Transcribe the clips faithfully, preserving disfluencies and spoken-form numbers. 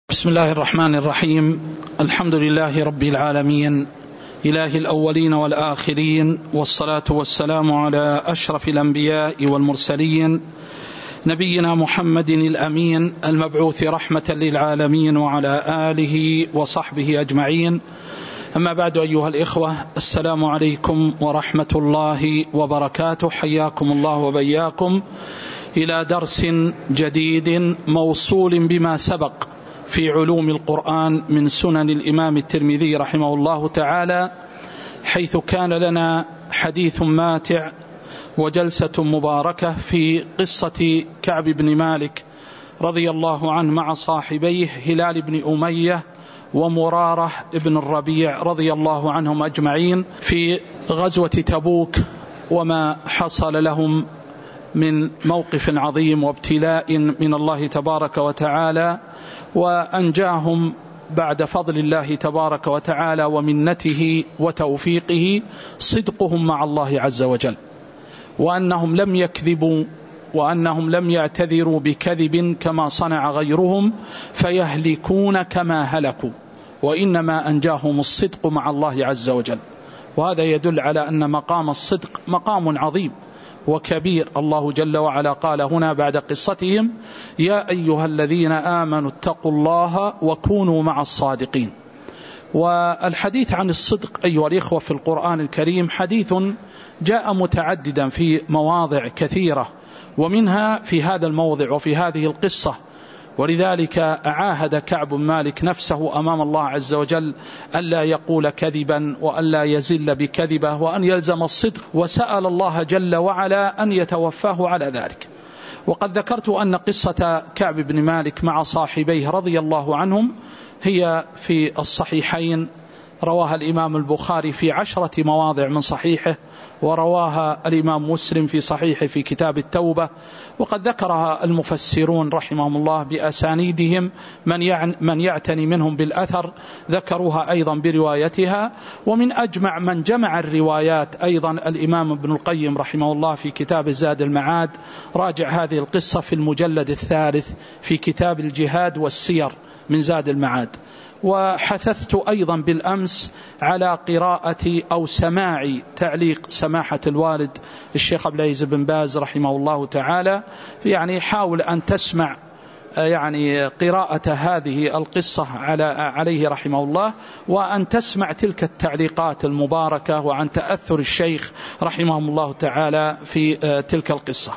بسم الله الرحمن الرحيم. الحمد لله رب العالمين، إله الأولين والآخرين، والصلاة والسلام على أشرف الأنبياء والمرسلين، نبينا محمد الأمين المبعوث رحمة للعالمين، وعلى آله وصحبه أجمعين. أما بعد، أيها الإخوة، السلام عليكم ورحمة الله وبركاته. حياكم الله وبياكم إلى درس جديد موصول بما سبق في علوم القرآن من سنن الإمام الترمذي رحمه الله تعالى، حيث كان لنا حديث ماتع وجلسة مباركة في قصة كعب بن مالك رضي الله عنه مع صاحبيه هلال بن أمية ومرارة بن الربيع رضي الله عنهم أجمعين في غزوة تبوك، وما حصل لهم من موقف عظيم وابتلاء من الله تبارك وتعالى، وأنجاهم بعد فضل الله تبارك وتعالى ومنته وتوفيقه صدقهم مع الله عز وجل، وأنهم لم يكذبوا، وأنهم لم يعتذروا بكذب كما صنع غيرهم فيهلكون كما هلكوا، وإنما أنجاهم الصدق مع الله عز وجل. وهذا يدل على أن مقام الصدق مقام عظيم وكبير. الله جل وعلا قال هنا بعد قصتهم: يا أيها الذين آمنوا اتقوا الله وكونوا مع الصادقين. والحديث عن الصدق أيها الإخوة في القرآن الكريم حديث جاء متعددا في مواضع كثيرة، ومنها في هذا الموضع وفي هذه القصة. ولذلك عاهد كعب بن مالك نفسه أمام الله عز وجل ألا يقول كذبا، وألا يزل بكذبه، وأن يلزم الصدق، وسأل الله جل وعلا أن يتوفاه على ذلك. وقد ذكرت أن قصة كعب بن مالك مع صاحبيه رضي الله عنهم هي في الصحيحين، رواها الإمام البخاري في عشرة مواضع من صحيحه، ورواها الإمام مسلم في صحيحه في كتاب التوبة، وقد ذكرها المفسرون رحمهم الله بأسانيدهم، من يعني من يعتني منهم بالأثر ذكروها أيضا بروايتها. ومن أجمع من جمع الروايات أيضا الإمام ابن القيم رحمه الله في كتاب زاد المعاد، راجع هذه القصة في المجلد الثالث في كتاب الجهاد والسير من زاد المعاد. وحثثت أيضا بالأمس على قراءة أو سماع تعليق سماحة الوالد الشيخ عبد العزيز بن باز رحمه الله تعالى، يعني حاول أن تسمع يعني قراءة هذه القصة على عليه رحمه الله، وأن تسمع تلك التعليقات المباركة، وعن تأثر الشيخ رحمه الله تعالى في تلك القصة.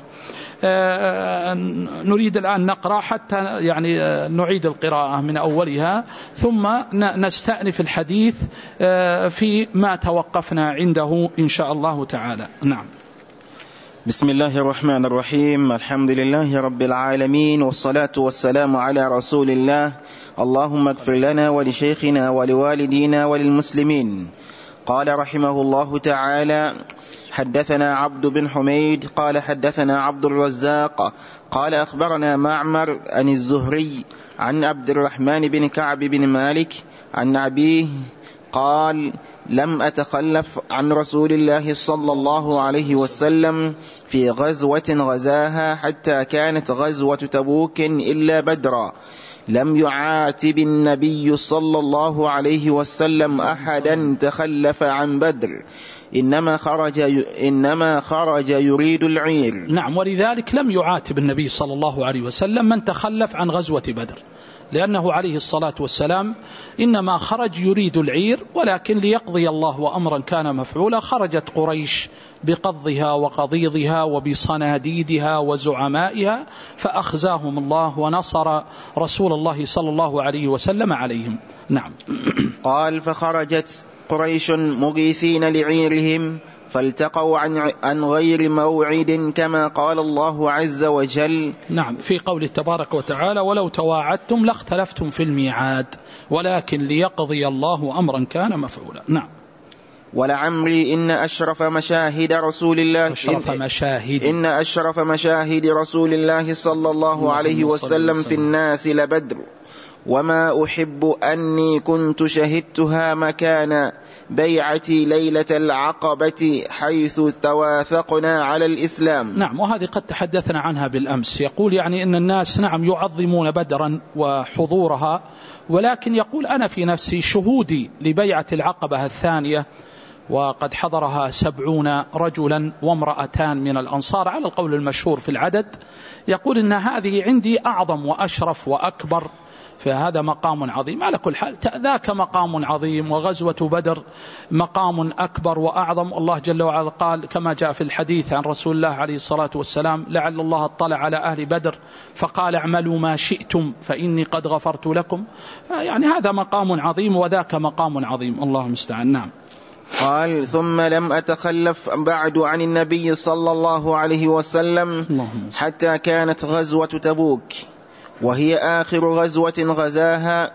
نريد الآن نقرأ حتى يعني نعيد القراءة من أولها، ثم نستأنف الحديث في ما توقفنا عنده إن شاء الله تعالى. نعم. بسم الله الرحمن الرحيم. الحمد لله رب العالمين، والصلاة والسلام على رسول الله. اللهم اغفر لنا ولشيخنا ولوالدينا وللمسلمين. قال رحمه الله تعالى: حدثنا عبد بن حميد قال حدثنا عبد الرزاق قال أخبرنا معمر عن الزهري عن عبد الرحمن بن كعب بن مالك عن أبيه قال: لم أتخلف عن رسول الله صلى الله عليه وسلم في غزوة غزاها حتى كانت غزوة تبوك إلا بدرا. لم يعاتب النبي صلى الله عليه وسلم أحدا تخلف عن بدر، إنما خرج إنما خرج يريد العير. نعم. ولذلك لم يعاتب النبي صلى الله عليه وسلم من تخلف عن غزوة بدر، لأنه عليه الصلاة والسلام إنما خرج يريد العير، ولكن ليقضي الله أمرا كان مفعولا خرجت قريش بقضها وقضيضها وبصناديدها وزعمائها، فأخزاهم الله ونصر رسول الله صلى الله عليه وسلم عليهم. نعم. قال: فخرجت قريش مغيثين لعيرهم فالتقوا عن عن غير موعد كما قال الله عز وجل. نعم. في قوله تبارك وتعالى: ولو تواعدتم لاختلفتم في الميعاد ولكن ليقضي الله أمرا كان مفعولا. نعم. ولعمري إن أشرف مشاهد رسول الله أشرف مشاهد إن أشرف مشاهد رسول الله صلى الله عليه وسلم في الناس لبدر، وما أحب أني كنت شهدتها مكانا بيعة ليلة العقبة حيث تواثقنا على الإسلام. نعم، وهذه قد تحدثنا عنها بالأمس. يقول يعني إن الناس نعم يعظمون بدرا وحضورها، ولكن يقول أنا في نفسي شهودي لبيعة العقبة الثانية وقد حضرها سبعون رجلا وامرأتان من الأنصار على القول المشهور في العدد، يقول إن هذه عندي أعظم وأشرف وأكبر، فهذا مقام عظيم. على كل حال ذاك مقام عظيم، وغزوة بدر مقام أكبر وأعظم. الله جل وعلا قال كما جاء في الحديث عن رسول الله عليه الصلاة والسلام: لعل الله اطلع على أهل بدر فقال اعملوا ما شئتم فإني قد غفرت لكم. يعني هذا مقام عظيم وذاك مقام عظيم، الله المستعان. نعم. قال: ثم لم أتخلف بعد عن النبي صلى الله عليه وسلم حتى كانت غزوة تبوك، وهي آخر غزوة غزاها،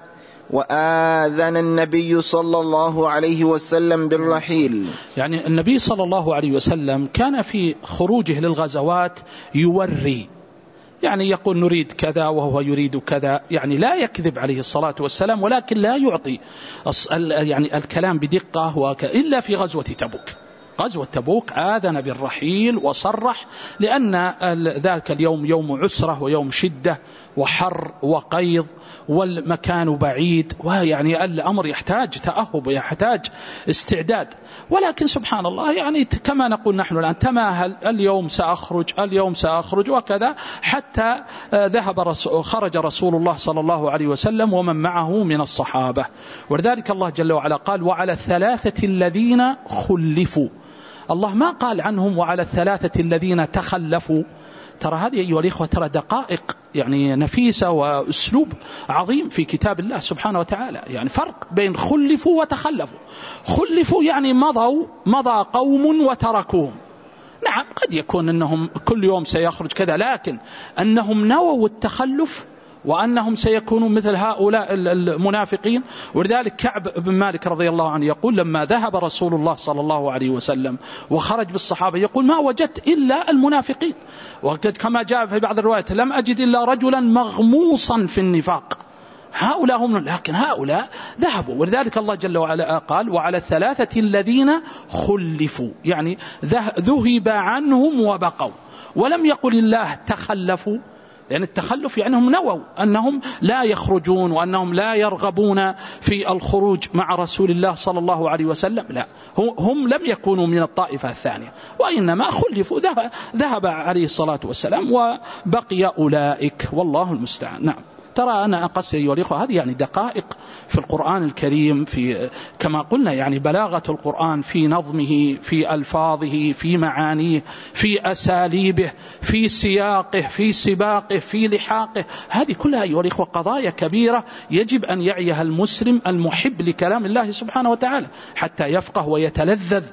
وآذن النبي صلى الله عليه وسلم بالرحيل. يعني النبي صلى الله عليه وسلم كان في خروجه للغزوات يوري، يعني يقول نريد كذا وهو يريد كذا، يعني لا يكذب عليه الصلاة والسلام، ولكن لا يعطي يعني الكلام بدقة إلا في غزوة تبوك. غزوة تبوك آذن بالرحيل وصرح، لأن ذاك اليوم يوم عسرة ويوم شدة وحر وقيض والمكان بعيد، ويعني الأمر يحتاج تأهب ويحتاج استعداد. ولكن سبحان الله يعني كما نقول نحن الآن تماهل، اليوم سأخرج اليوم سأخرج وكذا، حتى ذهب رسول خرج رسول الله صلى الله عليه وسلم ومن معه من الصحابة. ولذلك الله جل وعلا قال: وعلى الثلاثة الذين خلفوا. الله ما قال عنهم وعلى الثلاثة الذين تخلفوا. ترى هذه أيها الإخوة ترى دقائق يعني نفيسة وأسلوب عظيم في كتاب الله سبحانه وتعالى. يعني فرق بين خلفوا وتخلفوا. خلفوا يعني مضوا مضى قوم وتركوهم. نعم قد يكون أنهم كل يوم سيخرج كذا، لكن أنهم نووا التخلف وأنهم سيكونوا مثل هؤلاء المنافقين. ولذلك كعب بن مالك رضي الله عنه يقول: لما ذهب رسول الله صلى الله عليه وسلم وخرج بالصحابة يقول: ما وجدت إلا المنافقين، وقد كما جاء في بعض الروايات: لم أجد إلا رجلا مغموصا في النفاق. هؤلاء هم، لكن هؤلاء ذهبوا. ولذلك الله جل وعلا قال: وعلى الثلاثة الذين خلفوا، يعني ذهب عنهم وبقوا. ولم يقل الله تخلفوا، لأن يعني التخلف يعني هم نووا أنهم لا يخرجون وأنهم لا يرغبون في الخروج مع رسول الله صلى الله عليه وسلم. لا، هم لم يكونوا من الطائفة الثانية، وإنما خلفوا، ذهب عليه الصلاة والسلام وبقي أولئك، والله المستعان. نعم. ترى أنا أقصد أيها الأخوة هذه يعني دقائق في القرآن الكريم، في كما قلنا يعني بلاغة القرآن في نظمه، في ألفاظه، في معانيه، في أساليبه، في سياقه، في سباقه، في لحاقه. هذه كلها أيها الأخوة قضايا كبيرة يجب أن يعيها المسلم المحب لكلام الله سبحانه وتعالى حتى يفقه ويتلذذ.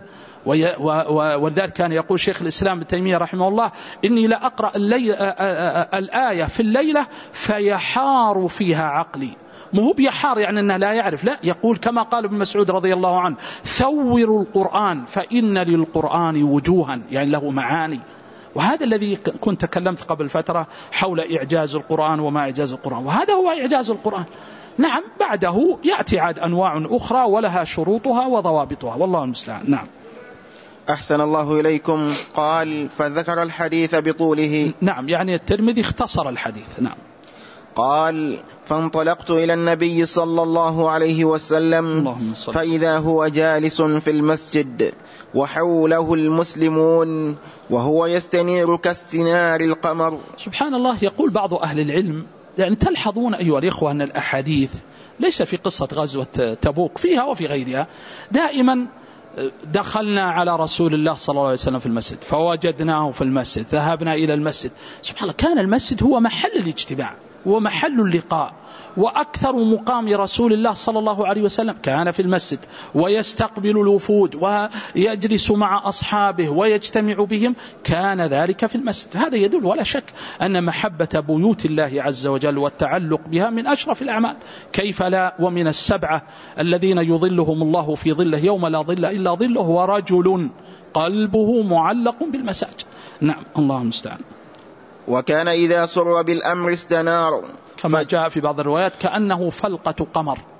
ولذلك كان يقول شيخ الإسلام ابن تيمية رحمه الله: إني لا أقرأ الآية في الليلة فيحار فيها عقلي. مو بيحار يعني أنه لا يعرف، لا، يقول كما قال ابن مسعود رضي الله عنه: ثوروا القرآن فإن للقرآن وجوها، يعني له معاني. وهذا الذي كنت تكلمت قبل فترة حول إعجاز القرآن وما إعجاز القرآن، وهذا هو إعجاز القرآن. نعم، بعده يأتي عاد أنواع أخرى ولها شروطها وضوابطها، والله المستعان. نعم. أحسن الله إليكم. قال: فذكر الحديث بطوله. نعم، يعني الترمذي اختصر الحديث. نعم. قال: فانطلقت إلى النبي صلى الله عليه وسلم فإذا هو جالس في المسجد وحوله المسلمون وهو يستنير كاستنار القمر. سبحان الله. يقول بعض أهل العلم، يعني تلحظون أيها الإخوة أن الأحاديث ليس في قصة غزوة تبوك، فيها وفي غيرها دائما دخلنا على رسول الله صلى الله عليه وسلم في المسجد فوجدناه في المسجد، ذهبنا إلى المسجد. سبحان الله، كان المسجد هو محل الاجتماع ومحل اللقاء، وأكثر مقام رسول الله صلى الله عليه وسلم كان في المسجد، ويستقبل الوفود ويجلس مع أصحابه ويجتمع بهم، كان ذلك في المسجد. هذا يدل ولا شك أن محبة بيوت الله عز وجل والتعلق بها من أشرف الأعمال، كيف لا، ومن السبعة الذين يظلهم الله في ظله يوم لا ظل إلا ظله ورجل قلبه معلق بالمساجد. نعم، الله المستعان. وكان إذا سر بالأمر استنار، كما جاء في بعض الروايات كأنه فلقة قمر.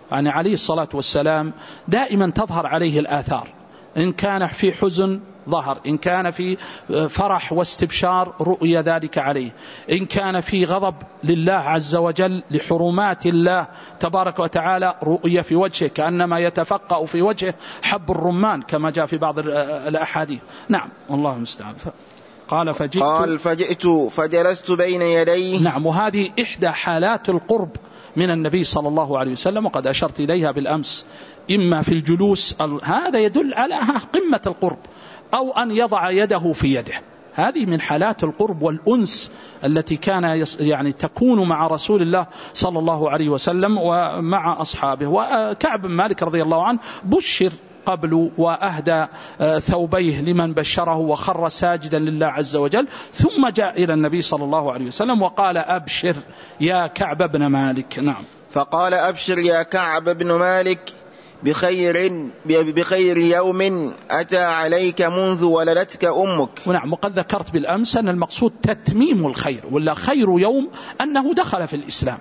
يعني عليه الصلاة والسلام دائما تظهر عليه الآثار، إن كان في حزن ظهر، إن كان في فرح واستبشار رؤي ذلك عليه، إن كان في غضب لله عز وجل لحرمات الله تبارك وتعالى رؤي في وجهه كأنما يتفقأ في وجهه حب الرمان كما جاء في بعض الأحاديث. نعم والله المستعان. قال فجئت, قال فجئت فجلست بين يديه. نعم، وهذه إحدى حالات القرب من النبي صلى الله عليه وسلم، وقد أشرت إليها بالأمس، إما في الجلوس، هذا يدل على قمة القرب، أو أن يضع يده في يده، هذه من حالات القرب والأنس التي كان يعني تكون مع رسول الله صلى الله عليه وسلم ومع أصحابه. وكعب بن مالك رضي الله عنه بشر قبل وأهدى ثوبيه لمن بشره وخر ساجدا لله عز وجل، ثم جاء إلى النبي صلى الله عليه وسلم وقال أبشر يا كعب بن مالك. نعم. فقال أبشر يا كعب بن مالك بخير بخير يوم أتى عليك منذ ولدتك أمك. ونعم، وقد ذكرت بالأمس أن المقصود تتميم الخير، ولا خير يوم أنه دخل في الإسلام،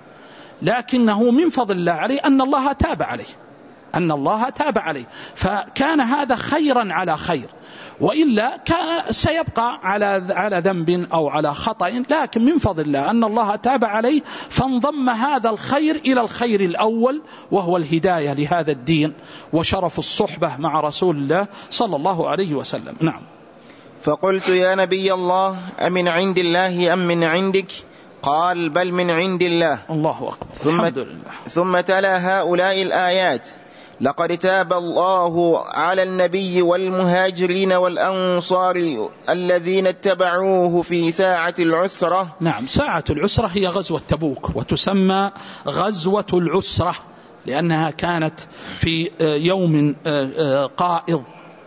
لكنه من فضل الله عليه أن الله تاب عليه، أن الله تاب عليه، فكان هذا خيرا على خير، وإلا كان سيبقى على على ذنب أو على خطأ، لكن من فضل الله أن الله تاب عليه فانضم هذا الخير إلى الخير الأول، وهو الهداية لهذا الدين وشرف الصحبة مع رسول الله صلى الله عليه وسلم. نعم. فقلت يا نبي الله أمن عند الله أم من عندك؟ قال بل من عند الله. الله أكبر. ثم, الحمد لله. ثم تلا هؤلاء الآيات: لقد تاب الله على النبي والمهاجرين والأنصار الذين اتبعوه في ساعة العسرة. نعم، ساعة العسرة هي غزوة تبوك، وتسمى غزوة العسرة لأنها كانت في يوم قائض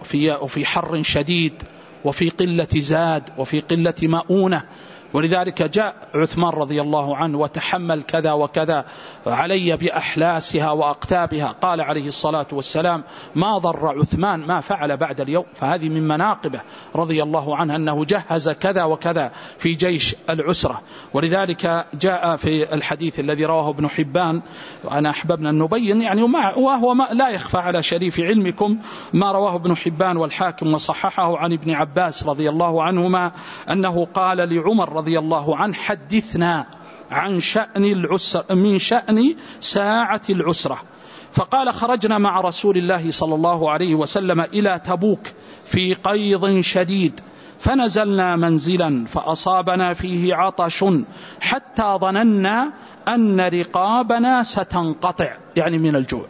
وفي حر شديد وفي قلة زاد وفي قلة مؤونة، ولذلك جاء عثمان رضي الله عنه وتحمل كذا وكذا علي بأحلاسها وأقتابها، قال عليه الصلاة والسلام ما ضر عثمان ما فعل بعد اليوم. فهذه من مناقبه رضي الله عنه أنه جهز كذا وكذا في جيش العسرة. ولذلك جاء في الحديث الذي رواه ابن حبان، وأنا أحببنا أن نبين يعني وهو ما لا يخفى على شريف علمكم ما رواه ابن حبان والحاكم وصححه عن ابن عباس رضي الله عنهما أنه قال لعمر رضي الله عنه حدثنا عن شأن العسر من شأن ساعة العسرة. فقال خرجنا مع رسول الله صلى الله عليه وسلم إلى تبوك في قيض شديد، فنزلنا منزلا فأصابنا فيه عطش حتى ظننا أن رقابنا ستنقطع، يعني من الجوع،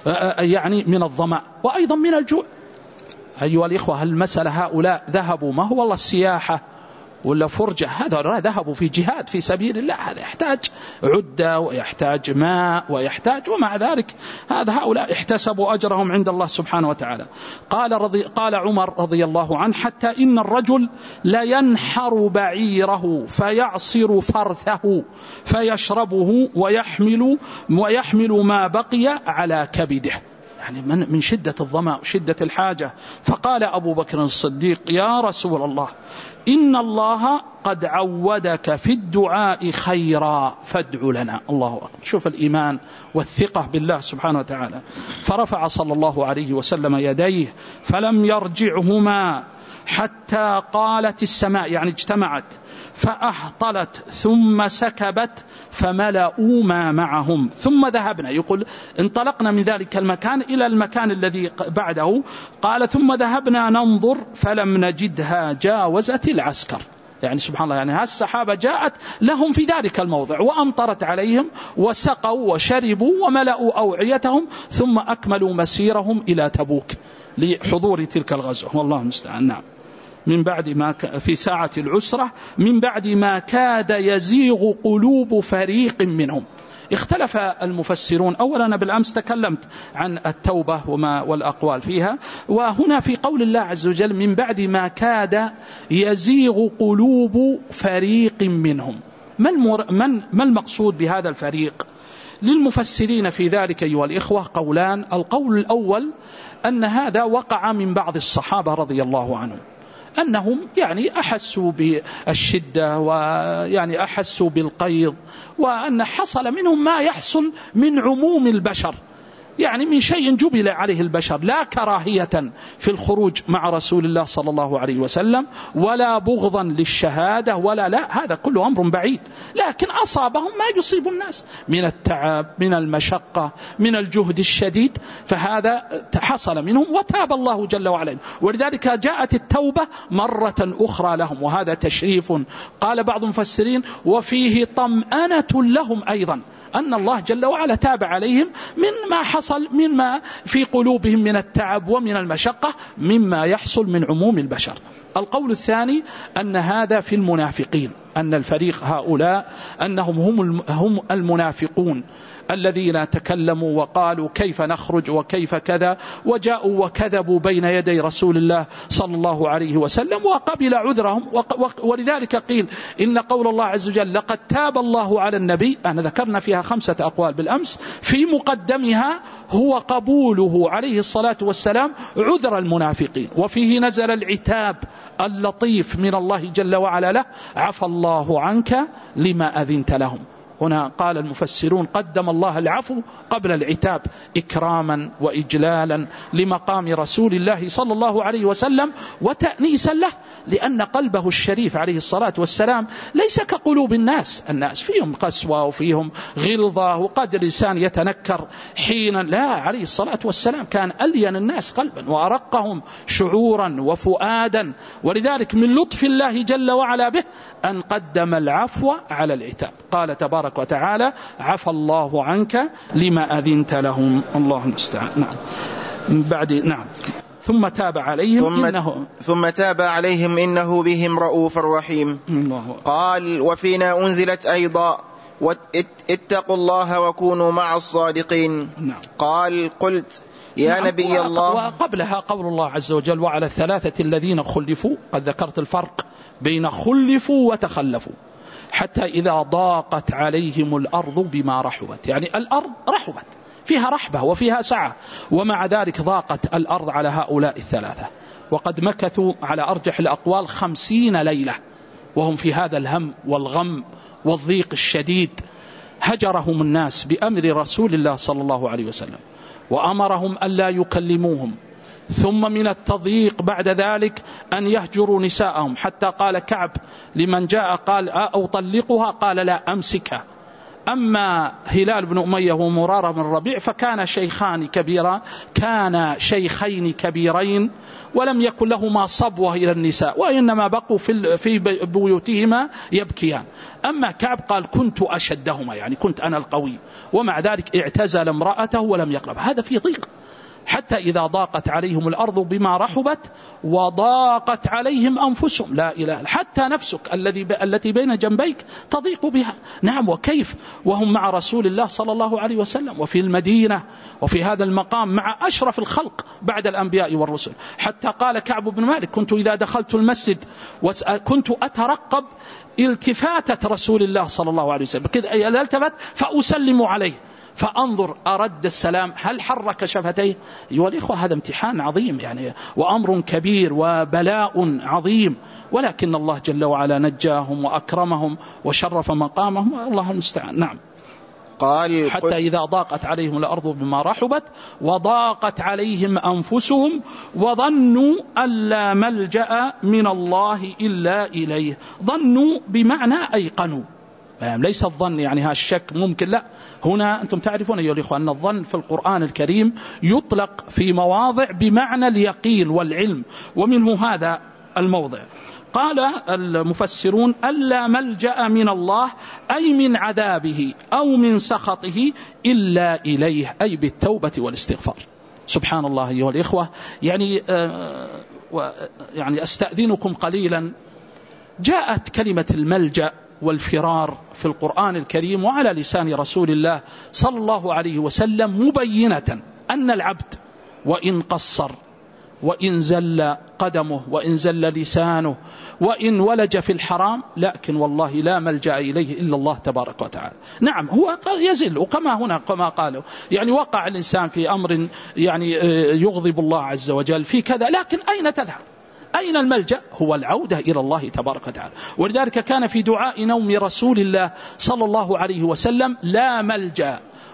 يعني من الظمأ وأيضا من الجوع. أيها الإخوة، المسألة هؤلاء ذهبوا ما هو والله السياحة ولا فرجة، هذا ذهبوا في جهاد في سبيل الله، هذا يحتاج عدة ويحتاج ماء ويحتاج، ومع ذلك هذا هؤلاء احتسبوا أجرهم عند الله سبحانه وتعالى. قال, رضي قال عمر رضي الله عنه حتى إن الرجل لينحر بعيره فيعصر فرثه فيشربه ويحمل, ويحمل ما بقي على كبده، يعني من شدة الظمأ وشدة الحاجة. فقال أبو بكر الصديق يا رسول الله إن الله قد عودك في الدعاء خيرا فادع لنا. الله أكبر. شوف الإيمان والثقة بالله سبحانه وتعالى. فرفع صلى الله عليه وسلم يديه فلم يرجعهما حتى قالت السماء، يعني اجتمعت فأهطلت ثم سكبت فملأوا ما معهم، ثم ذهبنا، يقول انطلقنا من ذلك المكان إلى المكان الذي بعده، قال ثم ذهبنا ننظر فلم نجدها جاوزت العسكر. يعني سبحان الله، يعني هالسحابة جاءت لهم في ذلك الموضع وأمطرت عليهم وسقوا وشربوا وملأوا أوعيتهم، ثم أكملوا مسيرهم إلى تبوك لحضور تلك الغزوة. والله المستعان. نعم. من بعد ما في ساعة العسرة من بعد ما كاد يزيغ قلوب فريق منهم. اختلف المفسرون، أولا أنا بالأمس تكلمت عن التوبة وما والأقوال فيها، وهنا في قول الله عز وجل من بعد ما كاد يزيغ قلوب فريق منهم، ما, المر... من... ما المقصود بهذا الفريق؟ للمفسرين في ذلك أيها الإخوة قولان. القول الأول أن هذا وقع من بعض الصحابة رضي الله عنهم، أنهم يعني أحسوا بالشدة ويعني أحسوا بالقيض، وأن حصل منهم ما يحصل من عموم البشر يعني من شيء جبل عليه البشر، لا كراهية في الخروج مع رسول الله صلى الله عليه وسلم ولا بغضا للشهادة ولا لا، هذا كله أمر بعيد، لكن أصابهم ما يصيب الناس من التعب، من المشقة، من الجهد الشديد، فهذا حصل منهم وتاب الله جل وعلا. ولذلك جاءت التوبة مرة أخرى لهم، وهذا تشريف. قال بعض المفسرين وفيه طمأنة لهم أيضا، أن الله جل وعلا تاب عليهم من ما حصل مما في قلوبهم من التعب ومن المشقة مما يحصل من عموم البشر. القول الثاني أن هذا في المنافقين، أن الفريق هؤلاء أنهم هم هم المنافقون الذين تكلموا وقالوا كيف نخرج وكيف كذا، وجاءوا وكذبوا بين يدي رسول الله صلى الله عليه وسلم وقبل عذرهم. ولذلك قيل إن قول الله عز وجل لقد تاب الله على النبي، أنا ذكرنا فيها خمسة أقوال بالأمس، في مقدمها هو قبوله عليه الصلاة والسلام عذر المنافقين، وفيه نزل العتاب اللطيف من الله جل وعلا له عفى الله عنك لما أذنت لهم. هنا قال المفسرون قدم الله العفو قبل العتاب إكراما وإجلالا لمقام رسول الله صلى الله عليه وسلم وتأنيسا له، لأن قلبه الشريف عليه الصلاة والسلام ليس كقلوب الناس، الناس فيهم قسوة وفيهم غلظة وقد الإنسان يتنكر حينا، لا، عليه الصلاة والسلام كان ألين الناس قلبا وأرقهم شعورا وفؤادا. ولذلك من لطف الله جل وعلا به أن قدم العفو على العتاب، قال تبارك وتعالى عفى الله عنك لما أذنت لهم. الله المستعان. نعم. بعد نعم ثم تاب عليهم ثم, إنه ثم تاب عليهم إنه بهم رؤوف رحيم. الله. قال وفينا أنزلت أيضا اتقوا الله وكونوا مع الصادقين. نعم. قال قلت يا نعم. نبي الله. وقبلها قول الله عز وجل وعلى الثلاثة الذين خلفوا، قد ذكرت الفرق بين خلفوا وتخلفوا، حتى إذا ضاقت عليهم الأرض بما رحبت، يعني الأرض رحبت فيها رحبة وفيها سعة، ومع ذلك ضاقت الأرض على هؤلاء الثلاثة، وقد مكثوا على أرجح الأقوال خمسين ليلة وهم في هذا الهم والغم والضيق الشديد. هجرهم الناس بأمر رسول الله صلى الله عليه وسلم وأمرهم ألا يكلموهم، ثم من التضييق بعد ذلك أن يهجروا نساءهم، حتى قال كعب لمن جاء قال أطلقها، قال لا أمسكها. أما هلال بن أمية ومرارة بن الربيع فكان شيخان كبيرا، كان شيخين كبيرين ولم يكن لهما صبوة إلى النساء، وإنما بقوا في في بيوتهما يبكيان. أما كعب قال كنت أشدهما، يعني كنت أنا القوي، ومع ذلك اعتزل امرأته ولم يقرب. هذا في ضيق، حتى إذا ضاقت عليهم الأرض بما رحبت وضاقت عليهم أنفسهم. لا إله، حتى نفسك الذي التي بين جنبيك تضيق بها. نعم، وكيف وهم مع رسول الله صلى الله عليه وسلم وفي المدينة وفي هذا المقام مع أشرف الخلق بعد الأنبياء والرسل. حتى قال كعب بن مالك كنت إذا دخلت المسجد كنت أترقب التفاتة رسول الله صلى الله عليه وسلم، كذا التفت فأسلم عليه فأنظر أرد السلام هل حرك شفتيه. أيها الإخوة، هذا امتحان عظيم يعني وأمر كبير وبلاء عظيم، ولكن الله جل وعلا نجاهم وأكرمهم وشرف مقامهم، الله المستعان. نعم. قال حتى إذا ضاقت عليهم الأرض بما رحبت وضاقت عليهم أنفسهم وظنوا أن لا ملجأ من الله إلا إليه. ظنوا بمعنى أيقنوا، ليس الظن يعني ها الشك ممكن، لا، هنا أنتم تعرفون أيها الإخوة أن الظن في القرآن الكريم يطلق في مواضع بمعنى اليقين والعلم، ومنه هذا الموضع. قال المفسرون ألا ملجأ من الله أي من عذابه أو من سخطه إلا إليه، أي بالتوبة والاستغفار. سبحان الله أيها الإخوة، يعني آه يعني أستأذنكم قليلا. جاءت كلمة الملجأ والفرار في القرآن الكريم وعلى لسان رسول الله صلى الله عليه وسلم مبينة أن العبد وإن قصر وإن زل قدمه وإن زل لسانه وإن ولج في الحرام، لكن والله لا ملجأ إليه إلا الله تبارك وتعالى. نعم، هو يزل، وكما هنا كما قالوا يعني وقع الإنسان في أمر يعني يغضب الله عز وجل في كذا، لكن أين تذهب؟ أين الملجأ؟ هو العودة إلى الله تبارك وتعالى. ولذلك كان في دعاء نوم رسول الله صلى الله عليه وسلم لا ملجأ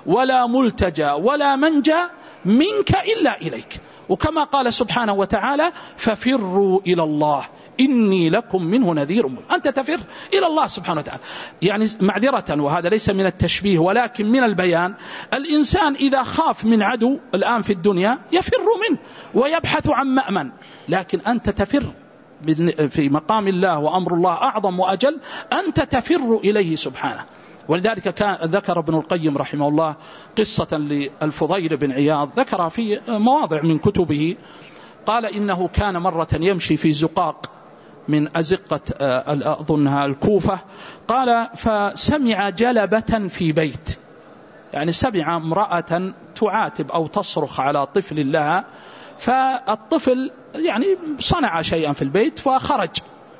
ولا ملتجى ولا منجى منك إلا إليك. وكما قال سبحانه وتعالى ففروا إلى الله إني لكم منه نذير مبين. أنت تفر إلى الله سبحانه وتعالى. يعني معذرة، وهذا ليس من التشبيه ولكن من البيان، الإنسان إذا خاف من عدو الآن في الدنيا يفر منه ويبحث عن مأمن، لكن أنت تفر في مقام الله وأمر الله أعظم وأجل، أنت تفر إليه سبحانه. ولذلك كان ذكر ابن القيم رحمه الله قصة للفضيل بن عياض ذكرها في مواضع من كتبه. قال إنه كان مرة يمشي في زقاق من أزقة أظنها الكوفة، قال فسمع جلبة في بيت، يعني سمع امرأة تعاتب أو تصرخ على طفل لها، فالطفل يعني صنع شيئا في البيت فخرج،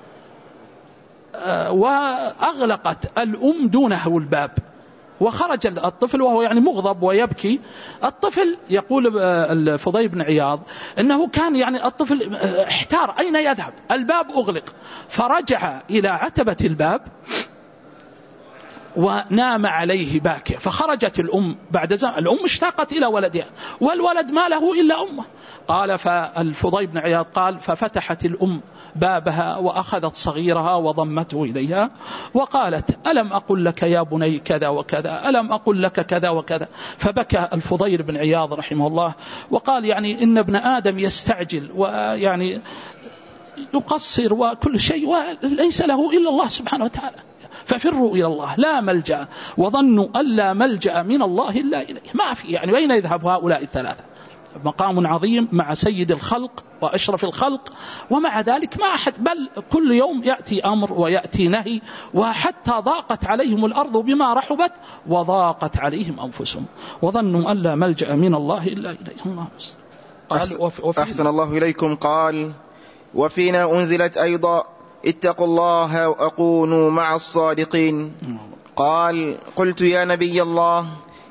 وأغلقت الأم دونه الباب، وخرج الطفل وهو يعني مغضب ويبكي. الطفل يقول الفضيل بن عياض إنه كان يعني الطفل احتار أين يذهب، الباب أغلق، فرجع إلى عتبة الباب ونام عليه باكي. فخرجت الأم بعد زمن، الأم اشتاقت إلى ولدها والولد ما له إلا أمه. قال فالفضيل بن عياض قال ففتحت الأم بابها وأخذت صغيرها وضمته إليها وقالت ألم أقل لك يا بني كذا وكذا، ألم أقل لك كذا وكذا. فبكى الفضيل بن عياض رحمه الله وقال يعني إن ابن آدم يستعجل ويعني يقصر وكل شيء وليس له إلا الله سبحانه وتعالى، ففروا إلى الله لا ملجأ، وظنوا أن لا ملجأ من الله إلا إليه. ما في يعني بين يذهب هؤلاء الثلاثة؟ مقام عظيم مع سيد الخلق وأشرف الخلق، ومع ذلك ما أحد، بل كل يوم يأتي أمر ويأتي نهي، وحتى ضاقت عليهم الأرض بما رحبت وضاقت عليهم أنفسهم وظنوا أن لا ملجأ من الله إلا إليه. الله قال أحسن الله إليكم. قال وفينا أنزلت أيضا اتقوا الله وأكونوا مع الصادقين. قال قلت يا نبي الله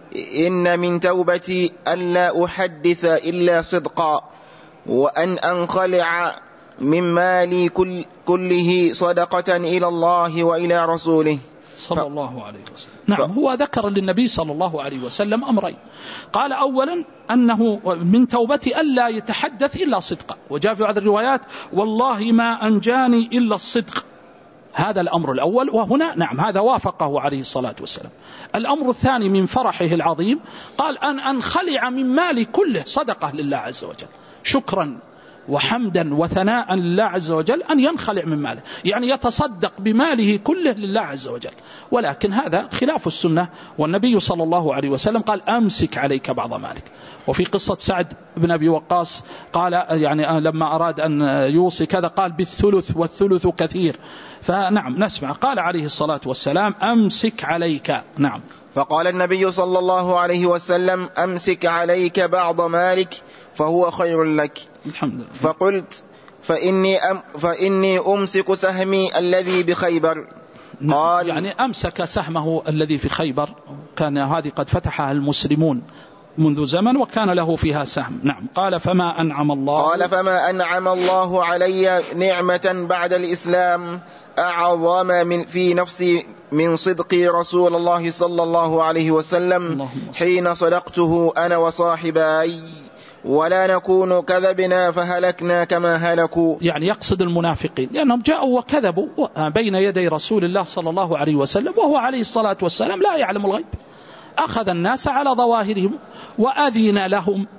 إن من توبتي ألا أحدث إلا صدقا، وأن أنخلع من مالي كل كله صدقة إلى الله وإلى رسوله صلى الله عليه وسلم. نعم، هو ذكر للنبي صلى الله عليه وسلم أمرين. قال أولا أنه من توبتي ألا يتحدث إلا صدقا، وجاء في بعض الروايات والله ما أنجاني إلا الصدق. هذا الأمر الأول، وهنا نعم هذا وافقه عليه الصلاة والسلام. الأمر الثاني من فرحه العظيم قال أن أنخلع من مالي كله صدقة لله عز وجل، شكرا وحمدا وثناء لله عز وجل، أن ينخلع من ماله، يعني يتصدق بماله كله لله عز وجل. ولكن هذا خلاف السنة، والنبي صلى الله عليه وسلم قال أمسك عليك بعض مالك. وفي قصة سعد بن أبي وقاص قال يعني لما أراد أن يوصي كذا قال بالثلث والثلث كثير. فنعم نسمع قال عليه الصلاة والسلام أمسك عليك. نعم. فقال النبي صلى الله عليه وسلم أمسك عليك بعض مالك فهو خير لك. الحمد لله. فقلت فإني, أم فإني أمسك سهمي الذي بخيبر. قال يعني أمسك سهمه الذي في خيبر، كان هذه قد فتحها المسلمون منذ زمن وكان له فيها سهم. نعم. قال فما أنعم الله قال فما أنعم الله علي نعمة بعد الإسلام أعظم من في نفسي من صدق رسول الله صلى الله عليه وسلم حين صدقته أنا وصاحبي، ولا نكون كذبنا فهلكنا كما هلكوا. يعني يقصد المنافقين، لأنهم جاءوا وكذبوا بين يدي رسول الله صلى الله عليه وسلم وهو عليه الصلاة والسلام لا يعلم الغيب، أخذ الناس على ظواهرهم وأذن لهم.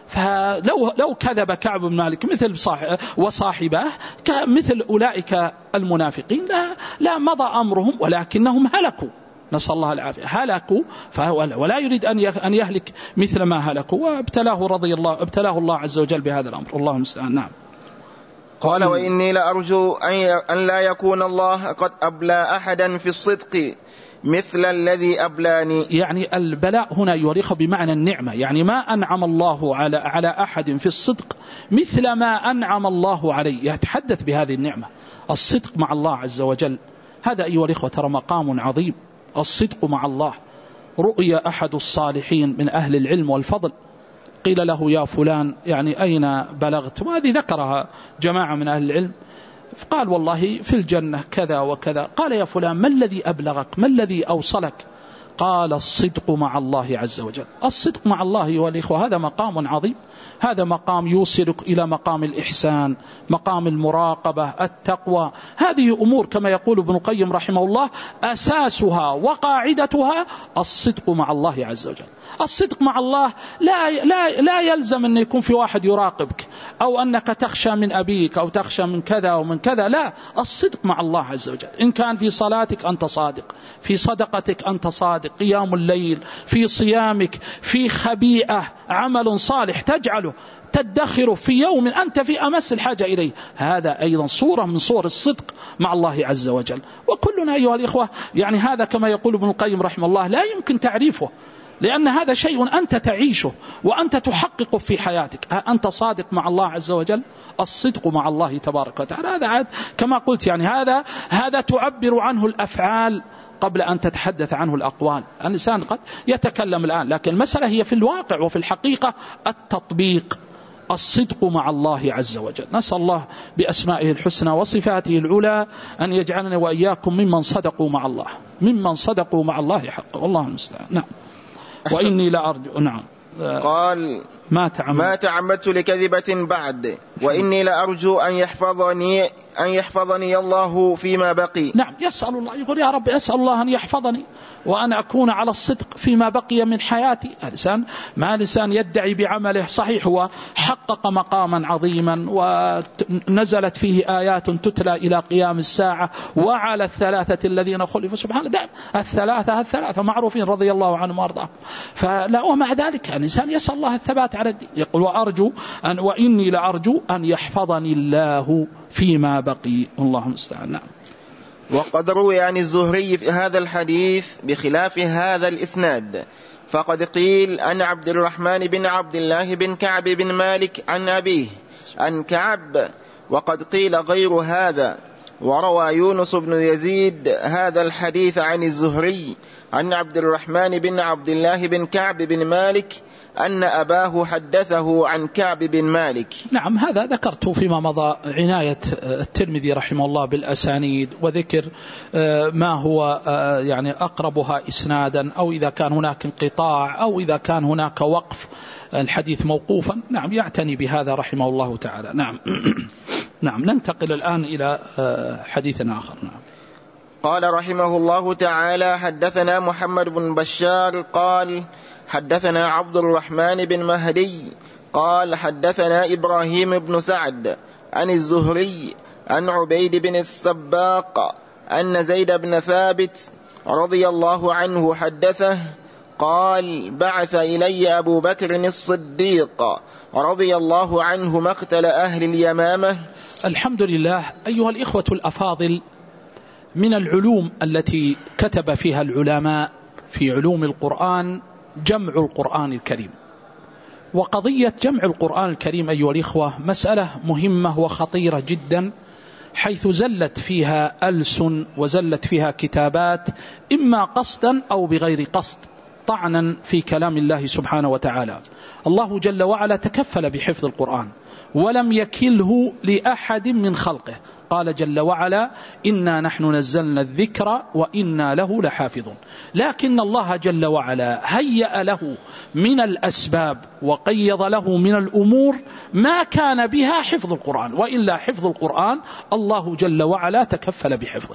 فلو لو كذب كعب بن مالك مثل صاحب وصاحبه مثل أولئك المنافقين لا, لا مضى أمرهم، ولكنهم هلكوا، نسأل الله العافية، هلكوا، فهو ولا يريد أن يهلك مثل ما هلكوا، وابتلاه رضي الله ابتلاه الله عز وجل بهذا الأمر. الله المستعان. نعم. قال وإني لأرجو أن لا يكون الله قد أبلى أحدا في الصدق مثل الذي أبلاني. يعني البلاء هنا يورخ بمعنى النعمة، يعني ما أنعم الله على على أحد في الصدق مثل ما أنعم الله عليه، يتحدث بهذه النعمة الصدق مع الله عز وجل. هذا أيها الإخوة ترى مقام عظيم، الصدق مع الله. رؤي أحد الصالحين من أهل العلم والفضل، قيل له يا فلان يعني أين بلغت، وهذه ذكرها جماعة من أهل العلم، قال والله في الجنة كذا وكذا. قال يا فلان ما الذي أبلغك، ما الذي أوصلك؟ قال الصدق مع الله عز وجل. الصدق مع الله والإخوة هذا مقام عظيم، هذا مقام يوصلك إلى مقام الإحسان، مقام المراقبة، التقوى. هذه أمور كما يقول ابن القيم رحمه الله أساسها وقاعدتها الصدق مع الله عز وجل. الصدق مع الله لا, لا, لا يلزم أن يكون في واحد يراقبك أو أنك تخشى من أبيك أو تخشى من كذا ومن كذا، لا، الصدق مع الله عز وجل. إن كان في صلاتك أنت صادق، في صدقتك أنت صادق، قيام الليل، في صيامك، في خبيئة عمل صالح تجعله تدخر في يوم أنت في أمس الحاجة إليه، هذا أيضا صورة من صور الصدق مع الله عز وجل. وكلنا أيها الإخوة يعني هذا كما يقول ابن القيم رحمه الله لا يمكن تعريفه، لأن هذا شيء أنت تعيشه وأنت تحققه في حياتك. أنت صادق مع الله عز وجل، الصدق مع الله تبارك وتعالى. هذا عاد كما قلت يعني هذا هذا تعبر عنه الأفعال قبل أن تتحدث عنه الأقوال. الإنسان قد يتكلم الآن لكن المسألة هي في الواقع وفي الحقيقة التطبيق، الصدق مع الله عز وجل. نسأل الله بأسمائه الحسنى وصفاته العلى أن يجعلنا وإياكم ممن صدقوا مع الله، ممن صدقوا مع الله حقا، والله المستعان. نعم. وإني لأرجو. نعم. قال ما تعمدت, ما تعمدت لكذبة بعد، وإني لأرجو أن يحفظني أن يحفظني الله فيما بقي. نعم، يسأل الله، يقول يا رب أسأل الله أن يحفظني وأن أكون على الصدق فيما بقي من حياتي. الإنسان ما الإنسان يدعي بعمله، صحيح هو حقق مقاما عظيما ونزلت فيه آيات تتلى إلى قيام الساعة وعلى الثلاثة الذين خلفوا، سبحانه دائما الثلاثة الثلاثة معروفين رضي الله عنهم وارضاهم. فلا، ومع ذلك الإنسان يسأل الله الثبات على الدين. يقول وأرجو أن وإني لأرجو أن يحفظني الله فيما بقي، الله المستعان. نعم. وقد روي عن الزهري في هذا الحديث بخلاف هذا الإسناد، فقد قيل أن عبد الرحمن بن عبد الله بن كعب بن مالك عن أبيه عن كعب، وقد قيل غير هذا. وروى يونس بن يزيد هذا الحديث عن الزهري عن عبد الرحمن بن عبد الله بن كعب بن مالك أن أباه حدثه عن كعب بن مالك. نعم، هذا ذكرته فيما مضى، عناية الترمذي رحمه الله بالأسانيد وذكر ما هو يعني أقربها إسنادا، أو إذا كان هناك انقطاع أو إذا كان هناك وقف الحديث موقوفا. نعم، يعتني بهذا رحمه الله تعالى. نعم. نعم، ننتقل الآن إلى حديث آخر. نعم. قال رحمه الله تعالى حدثنا محمد بن بشار قال حدثنا عبد الرحمن بن مهدي قال حدثنا إبراهيم بن سعد عن الزهري عن عبيد بن السباق أن زيد بن ثابت رضي الله عنه حدثه قال بعث إلي أبو بكر الصديق رضي الله عنه مقتل أهل اليمامة. الحمد لله. أيها الإخوة الأفاضل، من العلوم التي كتب فيها العلماء في علوم القرآن جمع القرآن الكريم. وقضية جمع القرآن الكريم أيها الإخوة مسألة مهمة وخطيرة جدا، حيث زلت فيها ألسن وزلت فيها كتابات إما قصدا أو بغير قصد طعنا في كلام الله سبحانه وتعالى. الله جل وعلا تكفل بحفظ القرآن ولم يكله لأحد من خلقه. قال جل وعلا إنا نحن نزلنا الذكر وإنا له لحافظون. لكن الله جل وعلا هيأ له من الأسباب وقيض له من الأمور ما كان بها حفظ القرآن، وإلا حفظ القرآن الله جل وعلا تكفل بحفظه.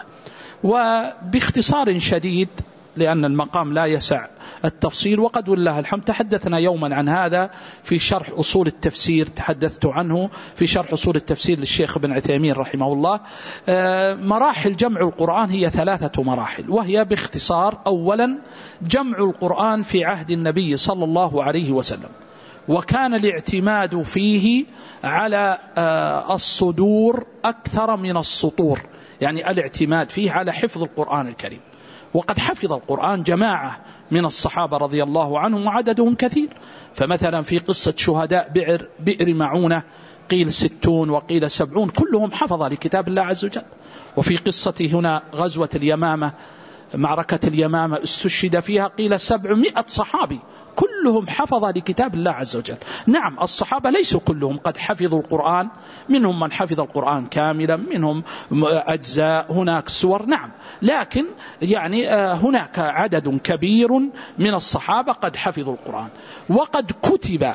وباختصار شديد لأن المقام لا يسع التفصيل، وقد والله الحمد تحدثنا يوما عن هذا في شرح أصول التفسير، تحدثت عنه في شرح أصول التفسير للشيخ ابن عثيمين رحمه الله. مراحل جمع القرآن هي ثلاثة مراحل، وهي باختصار: أولا جمع القرآن في عهد النبي صلى الله عليه وسلم، وكان الاعتماد فيه على الصدور أكثر من السطور، يعني الاعتماد فيه على حفظ القرآن الكريم. وقد حفظ القرآن جماعة من الصحابة رضي الله عنهم وعددهم كثير. فمثلا في قصة شهداء بئر, بئر معونة قيل ستون وقيل سبعون كلهم حفظ لكتاب الله عز وجل. وفي قصة هنا غزوة اليمامة معركة اليمامة استشهد فيها قيل سبعمائة صحابي كلهم حفظ لكتاب الله عز وجل. نعم الصحابة ليسوا كلهم قد حفظوا القرآن، منهم من حفظ القرآن كاملا، منهم أجزاء، هناك سور، نعم، لكن يعني هناك عدد كبير من الصحابة قد حفظوا القرآن، وقد كتب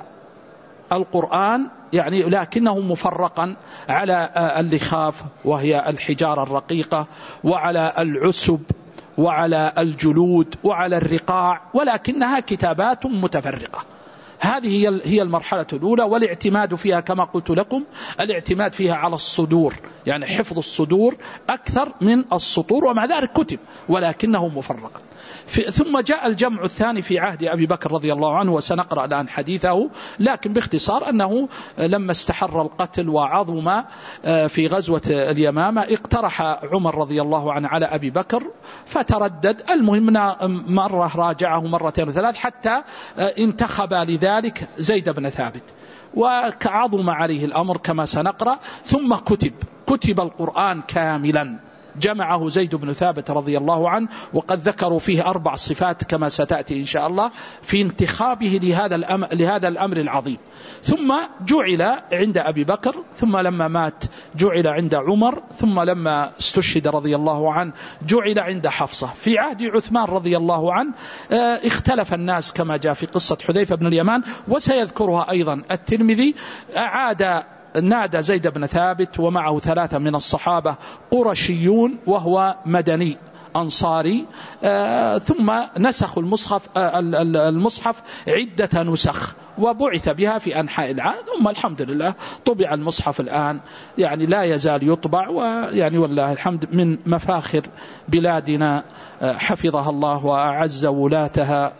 القرآن يعني لكنه مفرقا على اللخاف وهي الحجارة الرقيقة، وعلى العسب، وعلى الجلود، وعلى الرقاع، ولكنها كتابات متفرقة. هذه هي المرحلة الأولى، والاعتماد فيها كما قلت لكم الاعتماد فيها على الصدور، يعني حفظ الصدور أكثر من السطور، ومع ذلك كتب ولكنه مفرقا. ثم جاء الجمع الثاني في عهد أبي بكر رضي الله عنه، وسنقرأ الآن حديثه، لكن باختصار أنه لما استحر القتل وعظم في غزوة اليمامة اقترح عمر رضي الله عنه على أبي بكر فتردد، المهم مرة راجعه مرتين وثلاث حتى انتخب لذلك زيد بن ثابت، وكعظم عليه الأمر كما سنقرأ، ثم كتب كتب القرآن كاملا، جمعه زيد بن ثابت رضي الله عنه، وقد ذكروا فيه أربع صفات كما ستأتي إن شاء الله في انتخابه لهذا الأمر, لهذا الأمر العظيم. ثم جعل عند أبي بكر، ثم لما مات جعل عند عمر، ثم لما استشهد رضي الله عنه جعل عند حفصة. في عهد عثمان رضي الله عنه اختلف الناس كما جاء في قصة حذيفة بن اليمان، وسيذكرها أيضا الترمذي. أعاد نادى زيد بن ثابت ومعه ثلاثة من الصحابة قرشيون وهو مدني أنصاري، آه ثم نسخوا المصحف, آه المصحف عدة نسخ وبعث بها في أنحاء العالم، ثم الحمد لله طبع المصحف الآن، يعني لا يزال يطبع، ويعني والله الحمد من مفاخر بلادنا آه حفظها الله وأعز ولاتها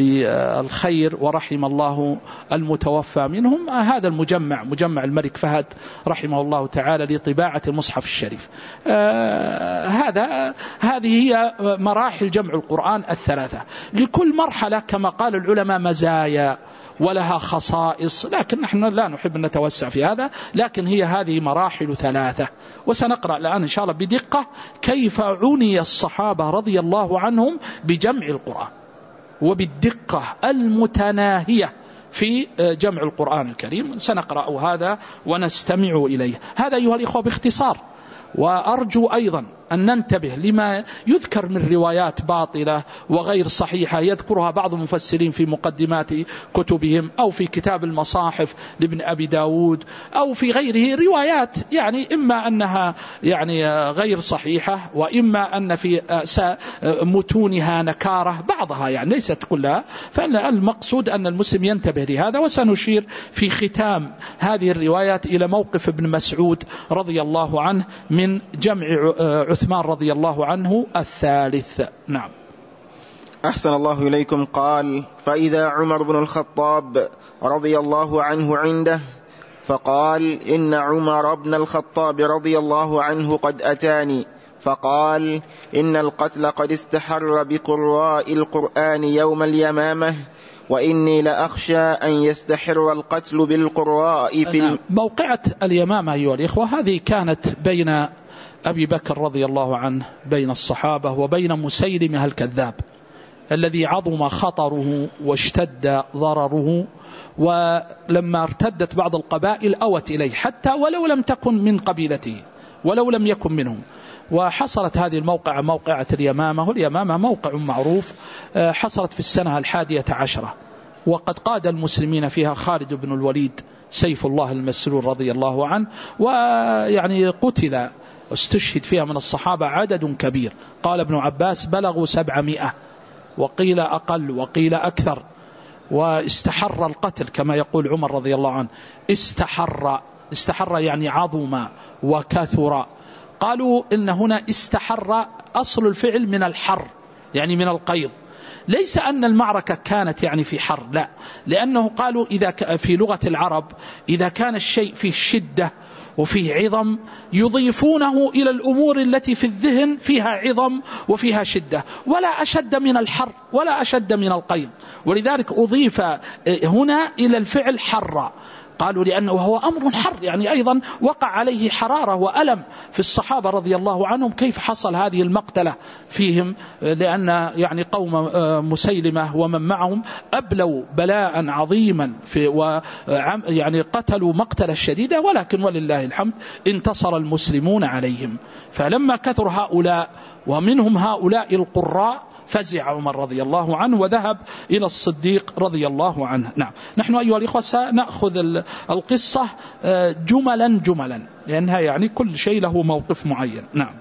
بالخير، ورحم الله المتوفى منهم. هذا المجمع مجمع الملك فهد رحمه الله تعالى لطباعة المصحف الشريف. آه هذا هذه هي مراحل جمع القرآن الثلاثة، لكل مرحلة كما قال العلماء مزايا ولها خصائص، لكن نحن لا نحب أن نتوسع في هذا، لكن هي هذه مراحل ثلاثة. وسنقرأ الآن إن شاء الله بدقة كيف عني الصحابة رضي الله عنهم بجمع القرآن، وبالدقة المتناهية في جمع القرآن الكريم. سنقرأ هذا ونستمع إليه. هذا أيها الإخوة باختصار، وأرجو أيضا أن ننتبه لما يذكر من روايات باطلة وغير صحيحة يذكرها بعض المفسرين في مقدمات كتبهم، أو في كتاب المصاحف لابن أبي داود، أو في غيره روايات يعني إما أنها يعني غير صحيحة، وإما أن في متونها نكارة، بعضها يعني ليست كلها. فالمقصود أن المسلم ينتبه لهذا. وسنشير في ختام هذه الروايات إلى موقف ابن مسعود رضي الله عنه من جمع عثمان رضي الله عنه الثالث. نعم. أحسن الله إليكم. قال: فإذا عمر بن الخطاب رضي الله عنه عنده، فقال: إن عمر بن الخطاب رضي الله عنه قد أتاني فقال: إن القتل قد استحر بقراء القرآن يوم اليمامة، وإني لأخشى أن يستحر القتل بالقراء في نعم. موقعة اليمامة أيها الإخوة هذه كانت بين أبي بكر رضي الله عنه، بين الصحابة، وبين مسيلمة الكذاب الذي عظم خطره واشتد ضرره، ولما ارتدت بعض القبائل أوت إليه حتى ولو لم تكن من قبيلته، ولو لم يكن منهم. وحصلت هذه الموقعة موقعة اليمامة، واليمامة موقع معروف، حصلت في السنة الحادية عشرة، وقد قاد المسلمين فيها خالد بن الوليد سيف الله المسلول رضي الله عنه، ويعني قتل استشهد فيها من الصحابة عدد كبير، قال ابن عباس بلغوا سبعمائة، وقيل أقل وقيل أكثر. واستحر القتل كما يقول عمر رضي الله عنه، استحر استحر يعني عظم وكثر. قالوا إن هنا استحر أصل الفعل من الحر، يعني من القيض، ليس أن المعركة كانت يعني في حر، لا، لأنه قالوا إذا في لغة العرب إذا كان الشيء فيه شدة وفيه عظم يضيفونه إلى الأمور التي في الذهن فيها عظم وفيها شدة، ولا أشد من الحر ولا أشد من القيض، ولذلك أضيف هنا إلى الفعل حر. قالوا لأنه هو أمر حر، يعني أيضا وقع عليه حرارة وألم في الصحابة رضي الله عنهم، كيف حصل هذه المقتلة فيهم، لأن يعني قوم مسيلمة ومن معهم أبلوا بلاء عظيما في ويعني قتلوا مقتلة شديدة، ولكن ولله الحمد انتصر المسلمون عليهم. فلما كثر هؤلاء ومنهم هؤلاء القراء فزع عمر رضي الله عنه وذهب إلى الصديق رضي الله عنه. نعم، نحن أيها الإخوة سنأخذ القصة جملا جملا لأنها يعني كل شيء له موقف معين. نعم.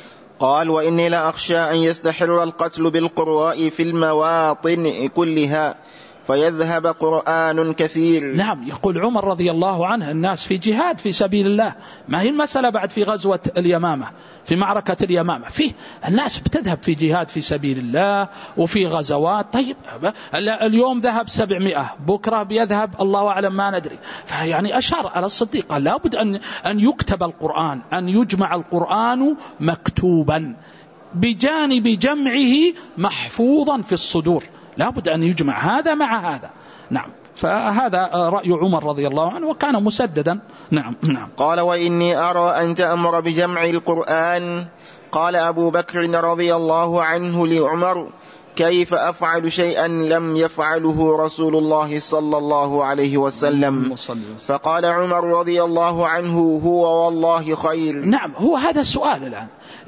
قال: وإني لا أخشى أن يستحر القتل بالقراء في المواطن كلها فيذهب قرآن كثير. نعم، يقول عمر رضي الله عنه الناس في جهاد في سبيل الله، ما هي المسألة بعد في غزوة اليمامة في معركة اليمامة، فيه الناس بتذهب في جهاد في سبيل الله وفي غزوات. طيب اليوم ذهب سبعمائة، بكرة بيذهب الله أعلم ما ندري. فيعني أشار على الصديق قال لابد أن أن يكتب القرآن، أن يجمع القرآن مكتوبا بجانب جمعه محفوظا في الصدور، لابد أن يجمع هذا مع هذا. نعم، فهذا رأي عمر رضي الله عنه وكان مسددا. نعم نعم. قال: وإني أرى أن تأمر بجمع القرآن. قال أبو بكر رضي الله عنه لعمر: كيف أفعل شيئا لم يفعله رسول الله صلى الله عليه وسلم؟ فقال عمر رضي الله عنه: هو والله خير. نعم، هو هذا السؤال الآن،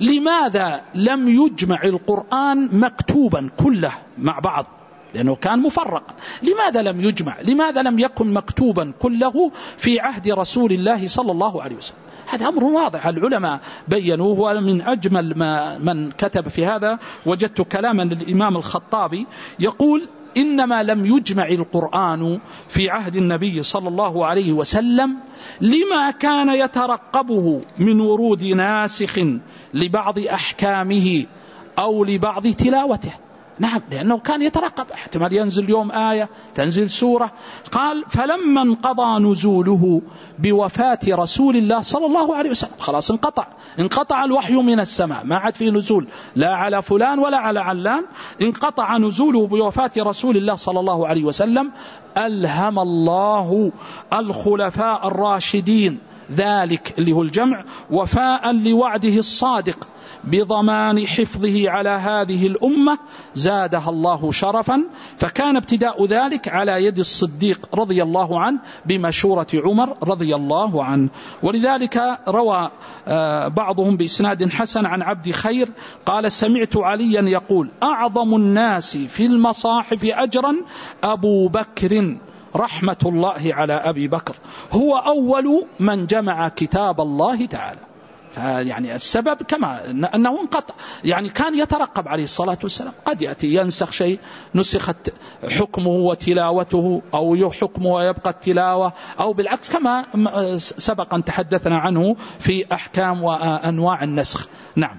لماذا لم يجمع القرآن مكتوبا كله مع بعض؟ لأنه كان مفرقا. لماذا لم يجمع؟ لماذا لم يكن مكتوبا كله في عهد رسول الله صلى الله عليه وسلم؟ هذا أمر واضح، العلماء بينوه. ومن أجمل ما من كتب في هذا وجدت كلاما للإمام الخطابي يقول: إنما لم يجمع القرآن في عهد النبي صلى الله عليه وسلم لما كان يترقبه من ورود ناسخ لبعض أحكامه أو لبعض تلاوته. نعم، لأنه كان يترقب، احتمال ينزل يوم آية، تنزل سورة. قال: فلما انقضى نزوله بوفاة رسول الله صلى الله عليه وسلم، خلاص انقطع انقطع الوحي من السماء، ما عاد فيه نزول لا على فلان ولا على علان، انقطع نزوله بوفاة رسول الله صلى الله عليه وسلم. ألهم الله الخلفاء الراشدين ذلك اللي هو الجمع وفاء لوعده الصادق بضمان حفظه على هذه الأمة زادها الله شرفا. فكان ابتداء ذلك على يد الصديق رضي الله عنه بمشورة عمر رضي الله عنه. ولذلك روى بعضهم بإسناد حسن عن عبد خير قال: سمعت عليا يقول: أعظم الناس في المصاحف أجرا أبو بكر رحمة الله على أبي بكر، هو أول من جمع كتاب الله تعالى. فيعني السبب كما أنه انقطع، يعني كان يترقب عليه الصلاة والسلام، قد يأتي ينسخ شيء نسخت حكمه وتلاوته أو حكمه ويبقى التلاوة، أو بالعكس كما سبق أن تحدثنا عنه في أحكام وأنواع النسخ. نعم،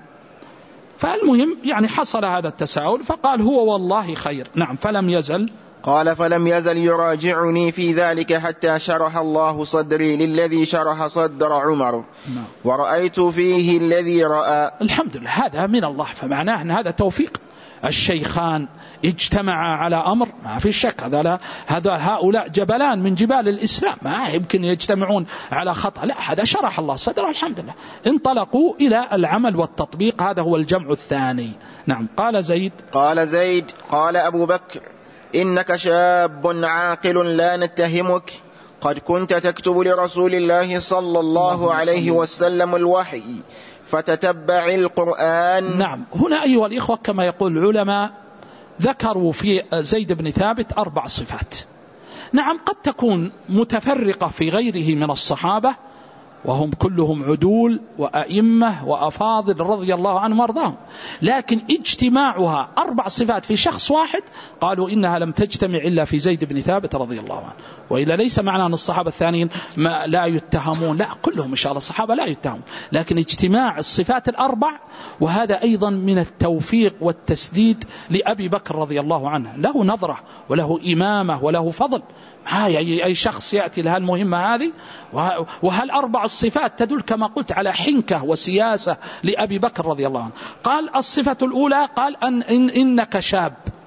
فالمهم يعني حصل هذا التساؤل فقال: هو والله خير. نعم، فلم يزل قال: فلم يزل يراجعني في ذلك حتى شرح الله صدري للذي شرح صدر عمر، ورأيت فيه الذي رأى. الحمد لله، هذا من الله، فمعناه أن هذا توفيق. الشيخان اجتمعا على أمر ما في شك، هذا لا هذا هؤلاء جبلان من جبال الإسلام، ما يمكن يجتمعون على خطأ، لا، هذا شرح الله صدره الحمد لله، انطلقوا إلى العمل والتطبيق، هذا هو الجمع الثاني. نعم. قال زيد قال زيد قال أبو بكر: إنك شاب عاقل لا نتهمك، قد كنت تكتب لرسول الله صلى الله عليه وسلم الوحي فتتبع القرآن. نعم، هنا أيها الإخوة كما يقول العلماء ذكروا في زيد بن ثابت أربع صفات. نعم، قد تكون متفرقة في غيره من الصحابة وهم كلهم عدول وأئمة وأفاضل رضي الله عنهم وارضاهم، لكن اجتماعها أربع صفات في شخص واحد قالوا إنها لم تجتمع إلا في زيد بن ثابت رضي الله عنه. وإلا ليس معنى أن الصحابة الثانيين ما لا يتهمون، لا، كلهم إن شاء الله الصحابة لا يتهمون، لكن اجتماع الصفات الأربع، وهذا أيضا من التوفيق والتسديد لأبي بكر رضي الله عنه، له نظرة وله إمامة وله فضل. أي شخص يأتي لها المهمة هذه، وهل أربع الصفات تدل كما قلت على حنكة وسياسة لأبي بكر رضي الله عنه. قال: الصفة الأولى قال أن إن إنك شاب،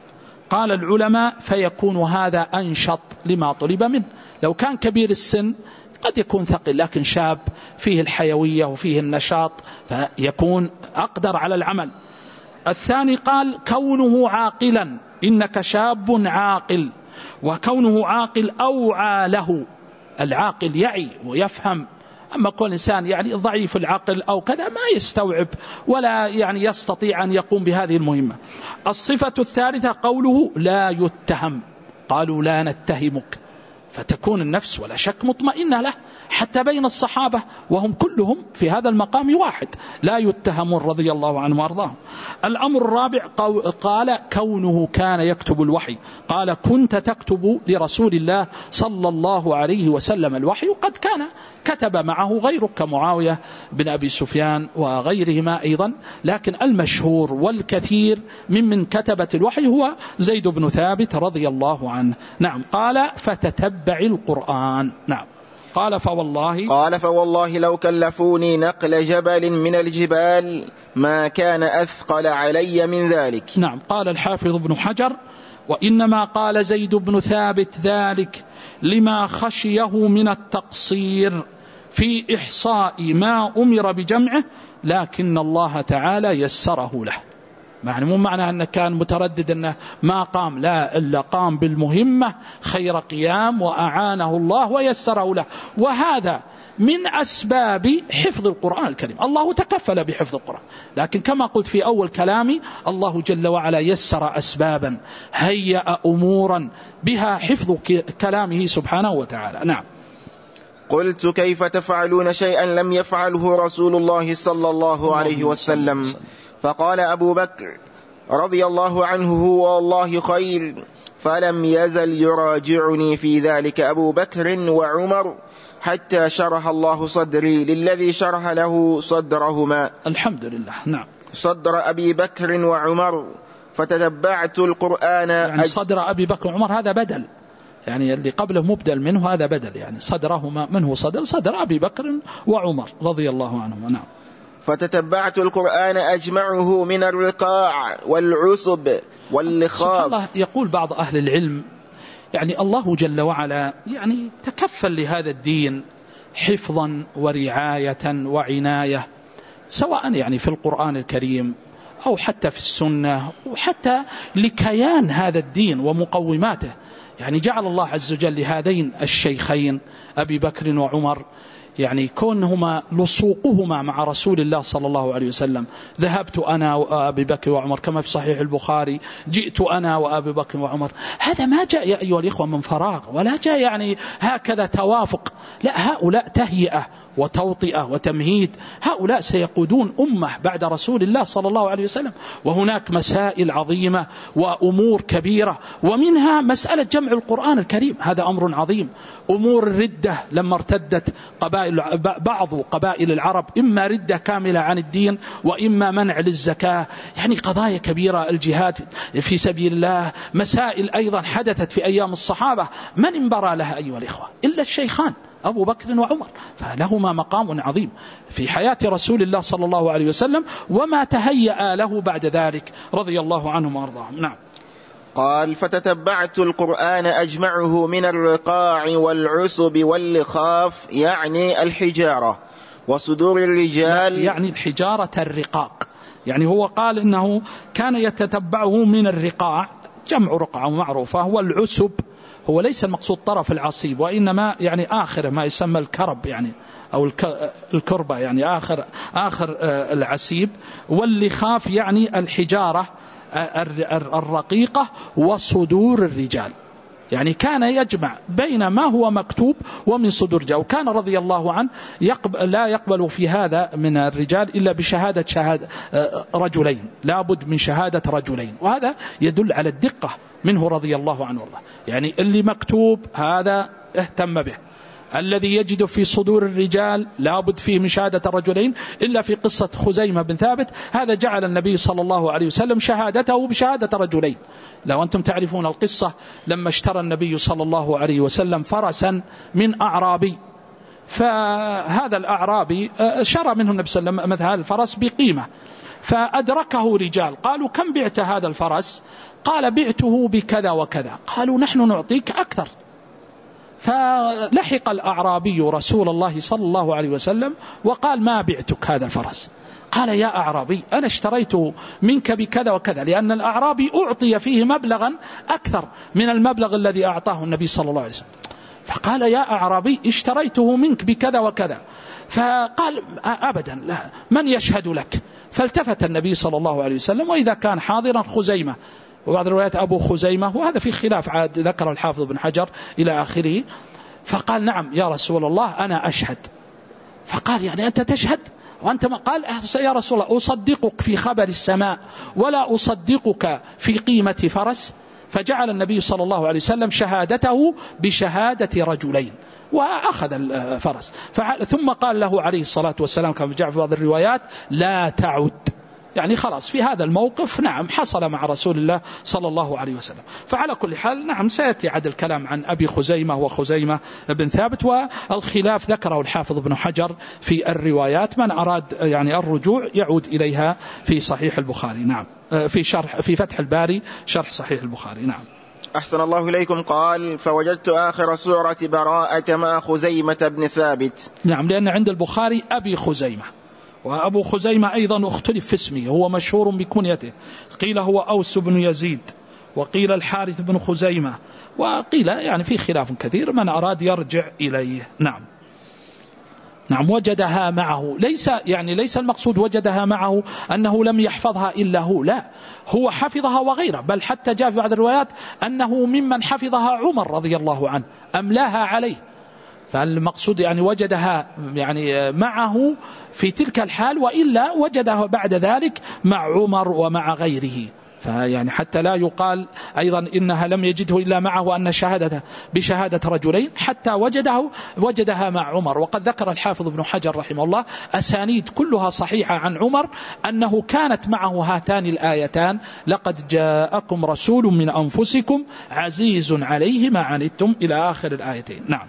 قال العلماء فيكون هذا أنشط لما طلب منه. لو كان كبير السن قد يكون ثقيل، لكن شاب فيه الحيوية وفيه النشاط فيكون أقدر على العمل. الثاني قال كونه عاقلا، إنك شاب عاقل، وكونه عاقل أوعى له. العاقل يعي ويفهم، أما كل إنسان يعني ضعيف العقل أو كذا ما يستوعب ولا يعني يستطيع أن يقوم بهذه المهمة. الصفة الثالثة قوله لا يتهم، قالوا لا نتهمك، فتكون النفس ولا شك مطمئنة له، حتى بين الصحابة وهم كلهم في هذا المقام واحد لا يتهمون رضي الله عنهم وارضاهم. الأمر الرابع قال كونه كان يكتب الوحي، قال كنت تكتب لرسول الله صلى الله عليه وسلم الوحي، وقد كان كتب معه غيره كمعاوية بن أبي سفيان وغيرهما أيضا، لكن المشهور والكثير ممن كتبت الوحي هو زيد بن ثابت رضي الله عنه. نعم. قال فتتبع القرآن. نعم. قال فوالله قال فوالله لو كلفوني نقل جبل من الجبال ما كان أثقل علي من ذلك. نعم. قال الحافظ ابن حجر وإنما قال زيد بن ثابت ذلك لما خشيه من التقصير في إحصاء ما أمر بجمعه، لكن الله تعالى يسره له. يعني مو معنى أنه كان متردد أنه ما قام، لا، إلا قام بالمهمة خير قيام وأعانه الله ويسره له. وهذا من أسباب حفظ القرآن الكريم. الله تكفل بحفظ القرآن، لكن كما قلت في أول كلامي الله جل وعلا يسر أسبابا، هيأ أمورا بها حفظ كلامه سبحانه وتعالى. نعم. قلت كيف تفعلون شيئا لم يفعله رسول الله صلى الله عليه وسلم؟ فقال أبو بكر رضي الله عنه هو والله خير، فلم يزل يراجعني في ذلك أبو بكر وعمر حتى شرح الله صدري للذي شرح له صدرهما. الحمد لله. نعم. صدر أبي بكر وعمر فتتبعت القرآن. يعني صدر أبي بكر وعمر هذا بدل، يعني اللي قبله مبدل منه، هذا بدل، يعني صدرهما من هو صدر صدر أبي بكر وعمر رضي الله عنهم. نعم. فتتبعت القرآن أجمعه من الرقاع والعصب واللخاف. الله يقول بعض أهل العلم يعني الله جل وعلا يعني تكفل لهذا الدين حفظا ورعاية وعناية، سواء يعني في القرآن الكريم أو حتى في السنة، وحتى لكيان هذا الدين ومقوماته. يعني جعل الله عز وجل لهذين الشيخين أبي بكر وعمر يعني كونهما لصوقهما مع رسول الله صلى الله عليه وسلم. ذهبت أنا وأبي بكر وعمر كما في صحيح البخاري، جئت أنا وأبي بكر وعمر. هذا ما جاء يا أيها الإخوة من فراغ، ولا جاء يعني هكذا توافق، لا، هؤلاء تهيئة وتوطئة وتمهيد. هؤلاء سيقودون أمة بعد رسول الله صلى الله عليه وسلم، وهناك مسائل عظيمة وأمور كبيرة، ومنها مسألة جمع القرآن الكريم، هذا أمر عظيم. أمور الردة لما ارتدت قبائل بعض قبائل العرب، إما ردة كاملة عن الدين وإما منع للزكاة، يعني قضايا كبيرة. الجهاد في سبيل الله، مسائل أيضا حدثت في أيام الصحابة من انبرى لها أيها الإخوة إلا الشيخان أبو بكر وعمر، فلهما مقام عظيم في حياة رسول الله صلى الله عليه وسلم وما تهيأ له بعد ذلك رضي الله عنهم وأرضاهم. نعم. قال فتتبعت القرآن أجمعه من الرقاع والعصب واللخاف، يعني الحجارة، وصدور الرجال، يعني الحجارة الرقاق. يعني هو قال إنه كان يتتبعه من الرقاع، جمع رقعة معروفة، هو العسب، هو ليس المقصود طرف العصيب، وإنما يعني آخر ما يسمى الكرب يعني أو الكربة، يعني آخر آخر العسيب. واللخاف يعني الحجارة الرقيقة وصدور الرجال، يعني كان يجمع بين ما هو مكتوب ومن صدور الرجال. وكان رضي الله عنه يقبل لا يقبل في هذا من الرجال إلا بشهادة شهادة رجلين، لابد من شهادة رجلين، وهذا يدل على الدقة منه رضي الله عنه والله. يعني اللي مكتوب هذا اهتم به، الذي يجد في صدور الرجال لابد فيه من شهادة الرجلين، إلا في قصة خزيمة بن ثابت هذا جعل النبي صلى الله عليه وسلم شهادته بشهادة رجلين. لو أنتم تعرفون القصة لما اشترى النبي صلى الله عليه وسلم فرسا من أعرابي، فهذا الأعرابي شرى منه النبي صلى الله عليه وسلم مثل الفرس بقيمة، فأدركه رجال قالوا كم بعت هذا الفرس؟ قال بعته بكذا وكذا. قالوا نحن نعطيك أكثر. فلحق الأعرابي رسول الله صلى الله عليه وسلم وقال ما بعتك هذا الفرس. قال يا أعرابي أنا اشتريته منك بكذا وكذا، لأن الأعرابي أعطي فيه مبلغا أكثر من المبلغ الذي أعطاه النبي صلى الله عليه وسلم. فقال يا أعرابي اشتريته منك بكذا وكذا. فقال أبدا لا، من يشهد لك؟ فالتفت النبي صلى الله عليه وسلم وإذا كان حاضرا خزيمة، وبعض الروايات أبو خزيمة، وهذا في خلاف عاد ذكر الحافظ بن حجر إلى آخره. فقال نعم يا رسول الله أنا أشهد. فقال يعني أنت تشهد وأنت ما؟ قال يا رسول الله أصدقك في خبر السماء ولا أصدقك في قيمة فرس. فجعل النبي صلى الله عليه وسلم شهادته بشهادة رجلين وأخذ الفرس. ثم قال له عليه الصلاة والسلام كما جاء في بعض الروايات لا تعد، يعني خلاص في هذا الموقف نعم حصل مع رسول الله صلى الله عليه وسلم. فعلى كل حال نعم سيأتي عد الكلام عن أبي خزيمة وخزيمة بن ثابت، والخلاف ذكره الحافظ بن حجر في الروايات، من أراد يعني الرجوع يعود إليها في صحيح البخاري. نعم في شرح في فتح الباري شرح صحيح البخاري. نعم. أحسن الله إليكم. قال فوجدت آخر سورة براءة مع خزيمة بن ثابت. نعم لأن عند البخاري أبي خزيمة، وأبو خزيمة أيضا اختلف في اسمه، هو مشهور بكنيته، قيل هو أوس بن يزيد، وقيل الحارث بن خزيمة، وقيل يعني في خلاف كثير، من أراد يرجع إليه. نعم. نعم وجدها معه، ليس يعني ليس المقصود وجدها معه أنه لم يحفظها إلا هو، لا، هو حفظها وغيره، بل حتى جاء في بعض الروايات أنه ممن حفظها عمر رضي الله عنه أملاها عليه. فالمقصود يعني وجدها يعني معه في تلك الحال، وإلا وجدها بعد ذلك مع عمر ومع غيره. فيعني حتى لا يقال أيضا إنها لم يجده إلا معه وأن شهادته بشهادة رجلين، حتى وجده وجدها مع عمر. وقد ذكر الحافظ ابن حجر رحمه الله أسانيد كلها صحيحة عن عمر أنه كانت معه هاتان الآيتان لقد جاءكم رسول من أنفسكم عزيز عليه ما عنتم إلى آخر الآيتين. نعم.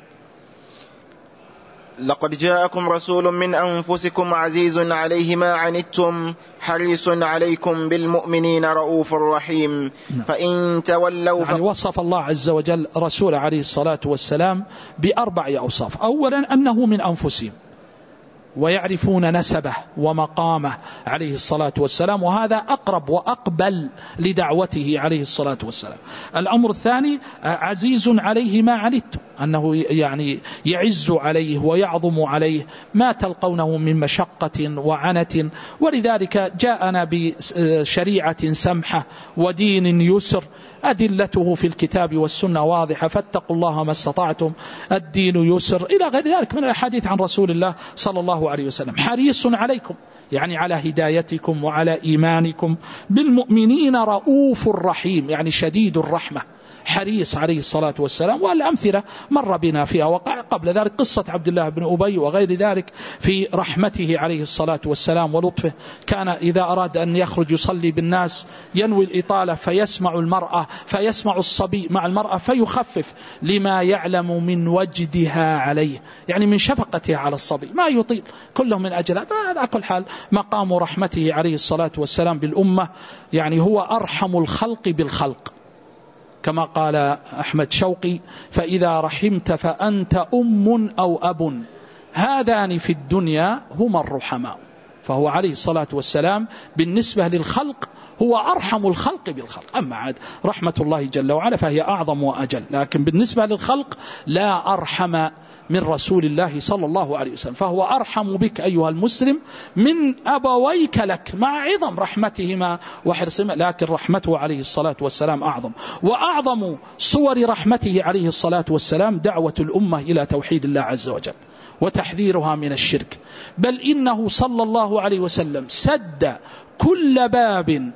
لقد جاءكم رسول من أنفسكم عزيز عليه ما عنتم حريص عليكم بالمؤمنين رؤوف رحيم. فإن تولوا ف... يعني وصف الله عز وجل رسول عليه الصلاة والسلام بأربع أوصاف. أولا أنه من أنفسهم ويعرفون نسبه ومقامه عليه الصلاة والسلام، وهذا أقرب وأقبل لدعوته عليه الصلاة والسلام. الأمر الثاني عزيز عليه ما عنتم، أنه يعني يعز عليه ويعظم عليه ما تلقونه من مشقة وعنة، ولذلك جاءنا بشريعة سمحة ودين يسر أدلته في الكتاب والسنة واضحة، فاتقوا الله ما استطعتم، الدين يسر إلى غير ذلك من الحديث عن رسول الله صلى الله عليه وسلم. حريص عليكم يعني على هدايتكم وعلى إيمانكم، بالمؤمنين رؤوف رحيم يعني شديد الرحمة، حريص عليه الصلاة والسلام. والأمثلة مر بنا فيها وقع قبل ذلك قصة عبد الله بن أبي وغير ذلك في رحمته عليه الصلاة والسلام ولطفه. كان إذا أراد أن يخرج يصلي بالناس ينوي الإطالة فيسمع المرأة فيسمع الصبي مع المرأة فيخفف لما يعلم من وجدها عليه، يعني من شفقته على الصبي ما يطيل كله من أجله. فعلى كل حال مقام رحمته عليه الصلاة والسلام بالأمة يعني هو أرحم الخلق بالخلق، كما قال أحمد شوقي فإذا رحمت فأنت أم أو أب، هذان في الدنيا هما الرحماء. فهو عليه الصلاة والسلام بالنسبة للخلق هو أرحم الخلق بالخلق. أما عاد رحمة الله جل وعلا فهي أعظم وأجل، لكن بالنسبة للخلق لا أرحم من رسول الله صلى الله عليه وسلم، فهو أرحم بك أيها المسلم من أبويك لك مع عظم رحمتهما وحرصهما، لكن رحمته عليه الصلاة والسلام أعظم. وأعظم صور رحمته عليه الصلاة والسلام دعوة الأمة إلى توحيد الله عز وجل وتحذيرها من الشرك، بل إنه صلى الله عليه وسلم سد كل باب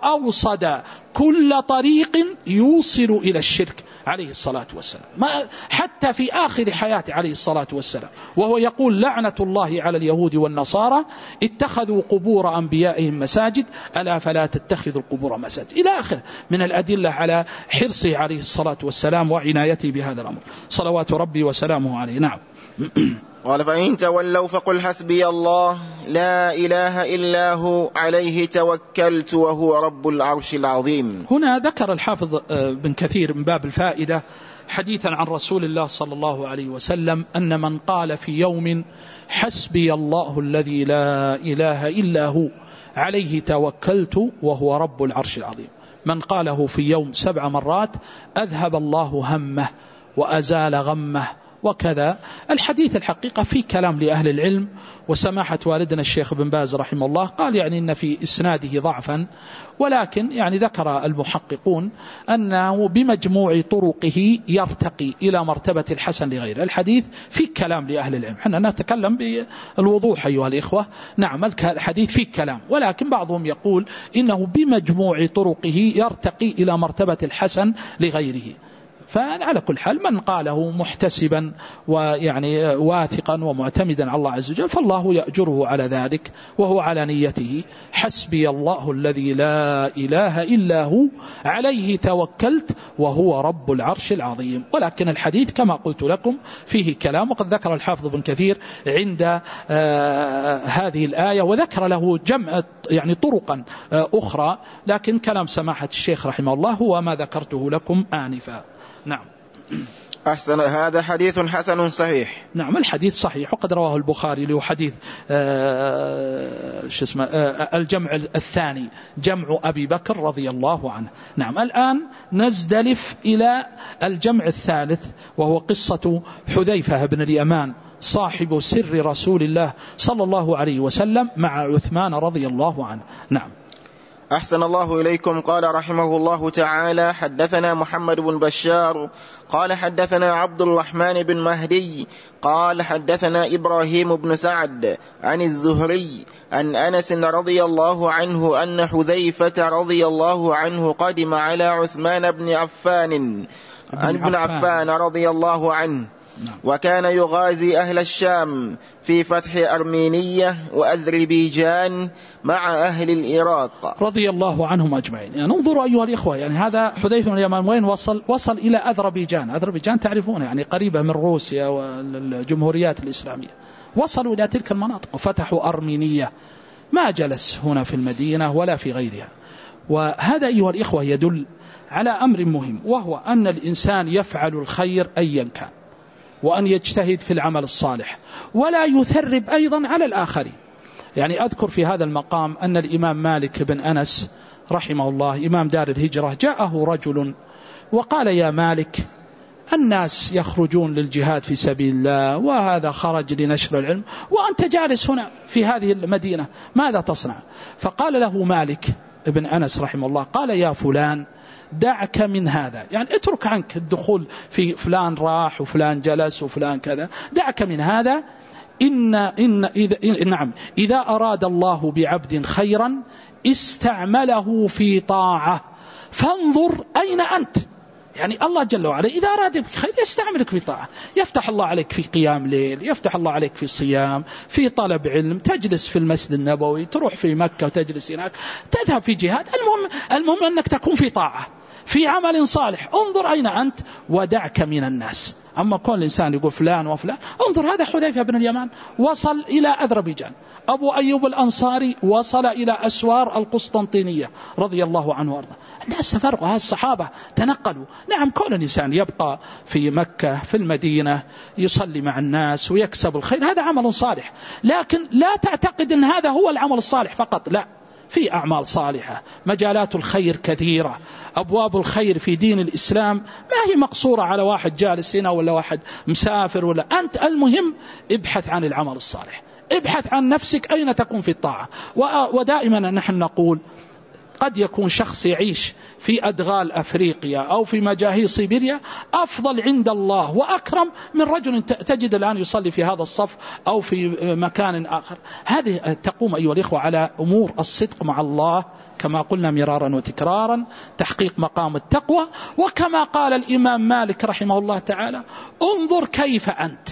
وأوصد كل طريق يوصل إلى الشرك عليه الصلاة والسلام، ما حتى في آخر حياته عليه الصلاة والسلام وهو يقول لعنة الله على اليهود والنصارى اتخذوا قبور أنبيائهم مساجد ألا فلا تتخذوا القبور مساجد إلى آخر من الأدلة على حرصه عليه الصلاة والسلام وعنايته بهذا الأمر صلوات ربي وسلامه عليه. نعم. قال فإن تولوا فقل حسبي الله لا إله إلا هو عليه توكلت وهو رب العرش العظيم. هنا ذكر الحافظ بن كثير من باب الفائدة حديثا عن رسول الله صلى الله عليه وسلم أن من قال في يوم حسبي الله الذي لا إله إلا هو عليه توكلت وهو رب العرش العظيم، من قاله في يوم سبع مرات أذهب الله همه وأزال غمه. وكذا الحديث الحقيقة في كلام لأهل العلم، وسماحة والدنا الشيخ بن باز رحمه الله قال يعني إن في إسناده ضعفا، ولكن يعني ذكر المحققون أنه بمجموع طرقه يرتقي إلى مرتبة الحسن لغيره. الحديث في كلام لأهل العلم، حنا نتكلم بالوضوح أيها الإخوة، نعم الحديث في كلام، ولكن بعضهم يقول إنه بمجموع طرقه يرتقي إلى مرتبة الحسن لغيره. فعلى كل حال من قاله محتسبا ويعني واثقا ومعتمدا على الله عز وجل فالله يأجره على ذلك وهو على نيته. حسبي الله الذي لا إله إلا هو عليه توكلت وهو رب العرش العظيم. ولكن الحديث كما قلت لكم فيه كلام، وقد ذكر الحافظ بن كثير عند آه هذه الآية وذكر له جمع يعني طرقا آه أخرى، لكن كلام سماحة الشيخ رحمه الله هو ما ذكرته لكم آنفا. نعم. أحسن. هذا حديث حسن صحيح. نعم الحديث صحيح، وقد رواه البخاري له حديث آه شو اسمه آه الجمع الثاني جمع أبي بكر رضي الله عنه. نعم الآن نزدلف إلى الجمع الثالث وهو قصة حذيفة بن اليمان صاحب سر رسول الله صلى الله عليه وسلم مع عثمان رضي الله عنه. نعم. أحسن الله إليكم. قال رحمه الله تعالى حدثنا محمد بن بشار قال حدثنا عبد الرحمن بن مهدي قال حدثنا إبراهيم بن سعد عن الزهري عن أنس رضي الله عنه أن حذيفة رضي الله عنه قدم على عثمان بن عفان عن ابن عفان رضي الله عنه، وكان يغازي أهل الشام في فتح أرمينية وأذربيجان مع أهل العراق رضي الله عنهم أجمعين. يعني انظروا أيها الإخوة، يعني هذا حذيفة بن اليمان وين وصل؟ وصل إلى أذربيجان. أذربيجان تعرفون يعني قريبة من روسيا والجمهوريات الإسلامية، وصلوا إلى تلك المناطق وفتحوا أرمينية، ما جلس هنا في المدينة ولا في غيرها. وهذا أيها الإخوة يدل على أمر مهم، وهو أن الإنسان يفعل الخير أيا كان، وأن يجتهد في العمل الصالح ولا يثرب أيضا على الآخرين. يعني أذكر في هذا المقام أن الإمام مالك بن أنس رحمه الله إمام دار الهجرة جاءه رجل وقال يا مالك الناس يخرجون للجهاد في سبيل الله وهذا خرج لنشر العلم وأنت جالس هنا في هذه المدينة، ماذا تصنع؟ فقال له مالك بن أنس رحمه الله قال يا فلان دعك من هذا، يعني اترك عنك الدخول في فلان راح وفلان جلس وفلان كذا، دعك من هذا. إن إن إذا إن نعم إذا أراد الله بعبد خيرا استعمله في طاعة فانظر أين أنت. يعني الله جل وعلا إذا أراد بك خير يستعملك في طاعة، يفتح الله عليك في قيام ليل، يفتح الله عليك في صيام، في طلب علم، تجلس في المسجد النبوي، تروح في مكة وتجلس هناك، تذهب في جهاد، المهم المهم أنك تكون في طاعة في عمل صالح. انظر أين أنت ودعك من الناس. أما كل الإنسان يقول فلان وفلان، انظر هذا حذيفة بن اليمان وصل إلى أذربيجان، أبو أيوب الأنصاري وصل إلى أسوار القسطنطينية رضي الله عنه وارضاه. الناس تفرقوا، هذا الصحابة تنقلوا. نعم كل الإنسان يبقى في مكة في المدينة يصلي مع الناس ويكسب الخير، هذا عمل صالح، لكن لا تعتقد أن هذا هو العمل الصالح فقط، لا، في أعمال صالحة، مجالات الخير كثيرة، أبواب الخير في دين الإسلام ما هي مقصورة على واحد جالس هنا ولا واحد مسافر ولا أنت. المهم ابحث عن العمل الصالح، ابحث عن نفسك أين تكون في الطاعة. ودائما نحن نقول قد يكون شخص يعيش في أدغال أفريقيا أو في مجاهي سيبيريا أفضل عند الله وأكرم من رجل تجد الآن يصلي في هذا الصف أو في مكان آخر. هذه تقوم أيها الإخوة على أمور الصدق مع الله كما قلنا مرارا وتكرارا، تحقيق مقام التقوى. وكما قال الإمام مالك رحمه الله تعالى انظر كيف أنت،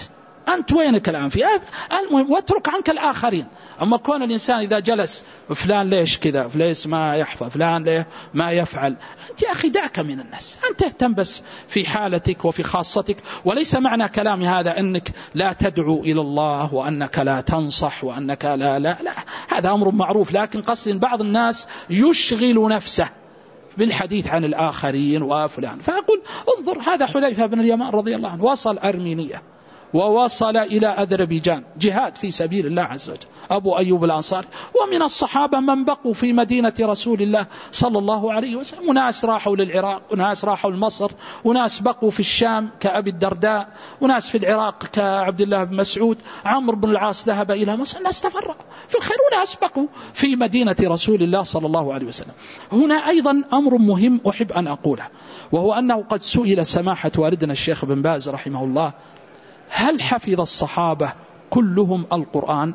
أنت وينك الآن في المهم، واترك عنك الآخرين. أما كون الإنسان إذا جلس فلان ليش كذا، فليش ما يحفظ، فلان ليه ما يفعل، أنت يا أخي دعك من الناس، أنت اهتم بس في حالتك وفي خاصتك. وليس معنى كلامي هذا أنك لا تدعو إلى الله وأنك لا تنصح وأنك لا لا لا، هذا أمر معروف، لكن قصد بعض الناس يشغل نفسه بالحديث عن الآخرين وفلان. فأقول انظر، هذا حذيفة بن اليمان رضي الله عنه وصل أرمينيا ووصل إلى أذربيجان، جهاد في سبيل الله عز وجل، أبو أيوب الأنصاري. ومن الصحابة من بقوا في مدينة رسول الله صلى الله عليه وسلم، وناس راحوا للعراق، وناس راحوا لمصر، وناس بقوا في الشام كأبي الدرداء، وناس في العراق كعبد الله بن مسعود، عمرو بن العاص ذهب إلى مصر، الناس تفرقوا في الخير، وناس بقوا في مدينة رسول الله صلى الله عليه وسلم. هنا أيضا أمر مهم أحب أن أقوله، وهو أنه قد سئل سماحة والدنا الشيخ بن باز رحمه الله: هل حفظ الصحابة كلهم القرآن؟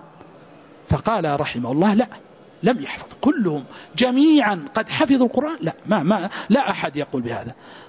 فقال رحمه الله: لا، لم يحفظ كلهم جميعا قد حفظوا القرآن، لا ما ما لا أحد يقول بهذا.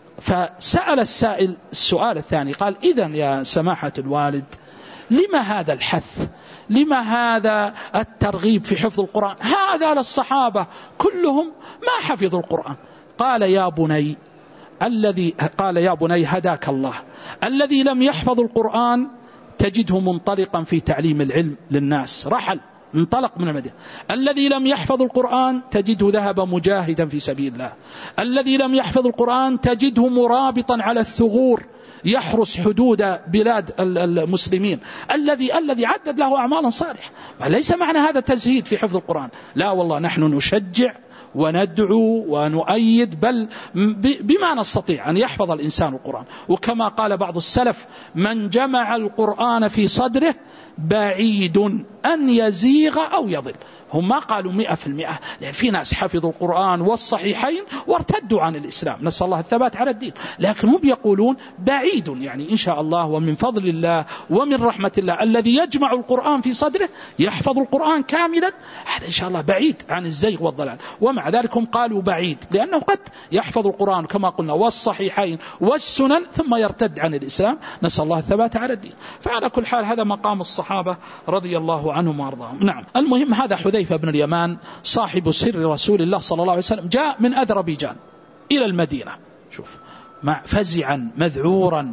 فسأل السائل السؤال الثاني، قال: إذن يا سماحة الوالد، لما هذا الحث، لما هذا الترغيب في حفظ القرآن؟ هذا للصحابة كلهم ما حفظوا القرآن. قال: يا بني الذي قال يا بني هداك الله، الذي لم يحفظ القرآن تجده منطلقا في تعليم العلم للناس، رحل انطلق من المدينة. الذي لم يحفظ القرآن تجده ذهب مجاهدا في سبيل الله. الذي لم يحفظ القرآن تجده مرابطا على الثغور يحرس حدود بلاد المسلمين. الذي الذي عدد له أعمالا صالحة. ليس معنى هذا تزهيد في حفظ القرآن، لا والله، نحن نشجع وندعو ونؤيد، بل بما نستطيع أن يحفظ الإنسان القرآن. وكما قال بعض السلف: من جمع القرآن في صدره بعيد أن يزيغ أو يضل. هم ما قالوا مئة في المئة، لأن في ناس حفظوا القرآن والصحيحين وارتدوا عن الإسلام، نسأل الله الثبات على الدين، لكن هم يقولون بعيد، يعني إن شاء الله ومن فضل الله ومن رحمة الله الذي يجمع القرآن في صدره يحفظ القرآن كاملا، هذا إن شاء الله بعيد عن الزيغ والضلال. ومع ذلك هم قالوا بعيد، لأنه قد يحفظ القرآن كما قلنا والصحيحين والسنن ثم يرتد عن الإسلام، نسأل الله الثبات على الدين. فعلى كل حال هذا مقام الصحابة رضي الله عنهم وارضاهم. نعم، المهم هذا حذيفة بن اليمان صاحب سر رسول الله صلى الله عليه وسلم، جاء من أذربيجان إلى المدينة، شوف، مع فزعا مذعورا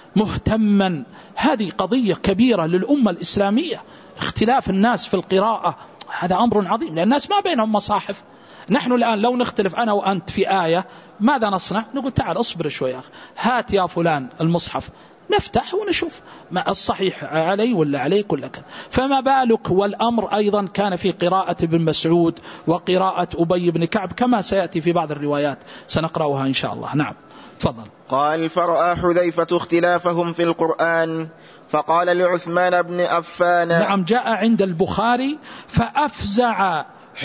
مهتما. هذه قضية كبيرة للأمة الإسلامية، اختلاف الناس في القراءة هذا أمر عظيم، لأن الناس ما بينهم مصاحف. نحن الآن لو نختلف أنا وأنت في آية ماذا نصنع؟ نقول تعال أصبر شوي يا أخي، هات يا فلان المصحف نفتح ونشوف ما الصحيح علي ولا عليك ولا كذا. فما بالك والأمر أيضا كان في قراءة ابن مسعود وقراءة أبي بن كعب كما سيأتي في بعض الروايات سنقرأها إن شاء الله. نعم تفضل. قال: فرأى حذيفة اختلافهم في القرآن فقال لعثمان بن عفان. نعم، جاء عند البخاري: فأفزع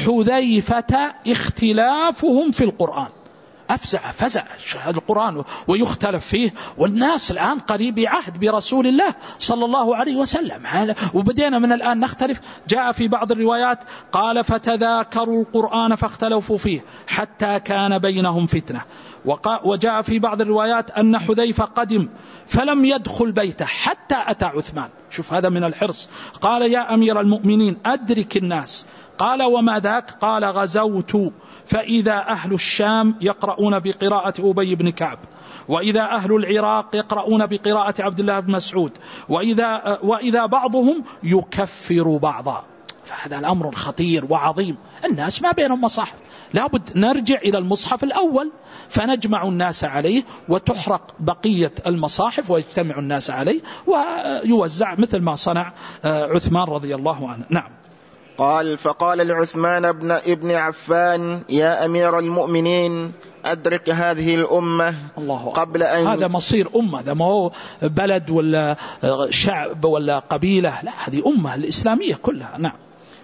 حذيفة اختلافهم في القرآن. أفزع فزع هذا القرآن ويختلف فيه، والناس الآن قريب عهد برسول الله صلى الله عليه وسلم، وبدينا من الآن نختلف. جاء في بعض الروايات قال: فتذاكروا القرآن فاختلفوا فيه حتى كان بينهم فتنة. وجاء في بعض الروايات أن حذيفة قدم فلم يدخل بيته حتى أتى عثمان. شوف هذا من الحرص. قال: يا أمير المؤمنين أدرك الناس. قال: وما ذاك؟ قال: غزوت فإذا أهل الشام يقرؤون بقراءة أبي بن كعب، وإذا أهل العراق يقرؤون بقراءة عبد الله بن مسعود، وإذا, وإذا بعضهم يكفر بعضا. فهذا الأمر خطير وعظيم، الناس ما بينهم مصاحف، لابد نرجع إلى المصحف الأول فنجمع الناس عليه، وتحرق بقية المصاحف ويجتمع الناس عليه ويوزع مثل ما صنع عثمان رضي الله عنه. نعم. قال: فقال لعثمان بن ابن عفان: يا أمير المؤمنين أدرك هذه الأمة قبل أن. هذا مصير أمة، هذا ما هو بلد ولا شعب ولا قبيلة، لا، هذه أمة الإسلامية كلها. نعم.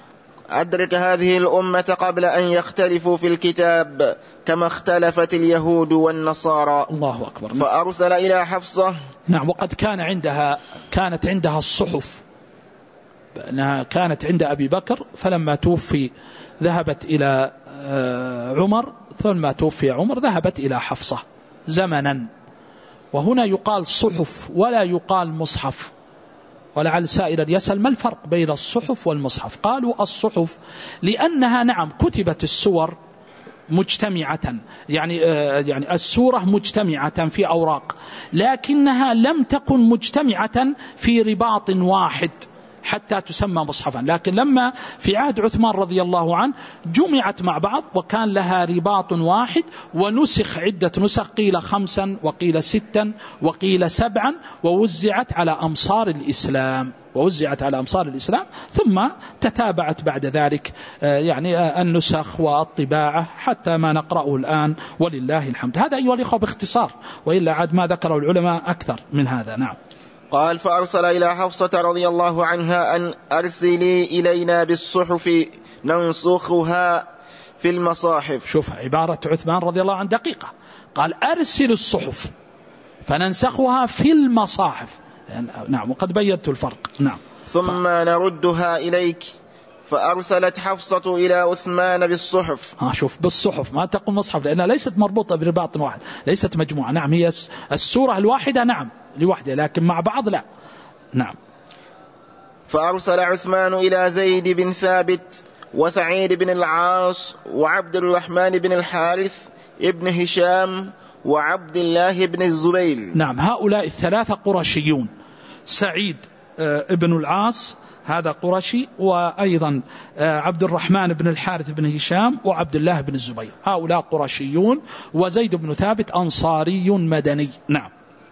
أدرك هذه الأمة قبل أن يختلفوا في الكتاب كما اختلفت اليهود والنصارى. الله أكبر. فأرسل إلى حفصة. نعم، وقد كان عندها كانت عندها الصحف، أنها كانت عند أبي بكر، فلما توفي ذهبت إلى عمر، ثم توفي عمر ذهبت إلى حفصة زمنا. وهنا يقال صحف ولا يقال مصحف، ولعل سائلا يسأل ما الفرق بين الصحف والمصحف؟ قالوا الصحف لأنها نعم كتبت السور مجتمعة، يعني يعني السورة مجتمعة في أوراق، لكنها لم تكن مجتمعة في رباط واحد حتى تسمى مصحفا. لكن لما في عهد عثمان رضي الله عنه جمعت مع بعض وكان لها رباط واحد، ونسخ عدة نسخ، قيل خمسا وقيل ستا وقيل سبعا، ووزعت على أمصار الإسلام ووزعت على أمصار الإسلام ثم تتابعت بعد ذلك يعني النسخ والطباعة حتى ما نقرأه الآن ولله الحمد. هذا أيها الإخوة باختصار، وإلا عاد ما ذكره العلماء أكثر من هذا. نعم. قال فأرسل إلى حفصة رضي الله عنها أن أرسلي إلينا بالصحف ننسخها في المصاحف. شوف عبارة عثمان رضي الله عنه دقيقة، قال أرسل الصحف فننسخها في المصاحف. نعم، وقد بينت الفرق. نعم. ثم نردها إليك، فأرسلت حفصة إلى عثمان بالصحف. ها شوف بالصحف، ما تقول مصحف لأنها ليست مربوطة برباط واحد، ليست مجموعة. نعم هي السورة الواحدة نعم لوحدها، لكن مع بعض لا. نعم. فأرسل عثمان إلى زيد بن ثابت وسعيد بن العاص وعبد الرحمن بن الحارث ابن هشام وعبد الله بن الزبير. نعم هؤلاء الثلاثة قرشيون، سعيد ابن العاص هذا قرشي، وأيضا عبد الرحمن بن الحارث بن هشام وعبد الله بن الزبير، هؤلاء قرشيون، وزيد بن ثابت أنصاري مدني. نعم.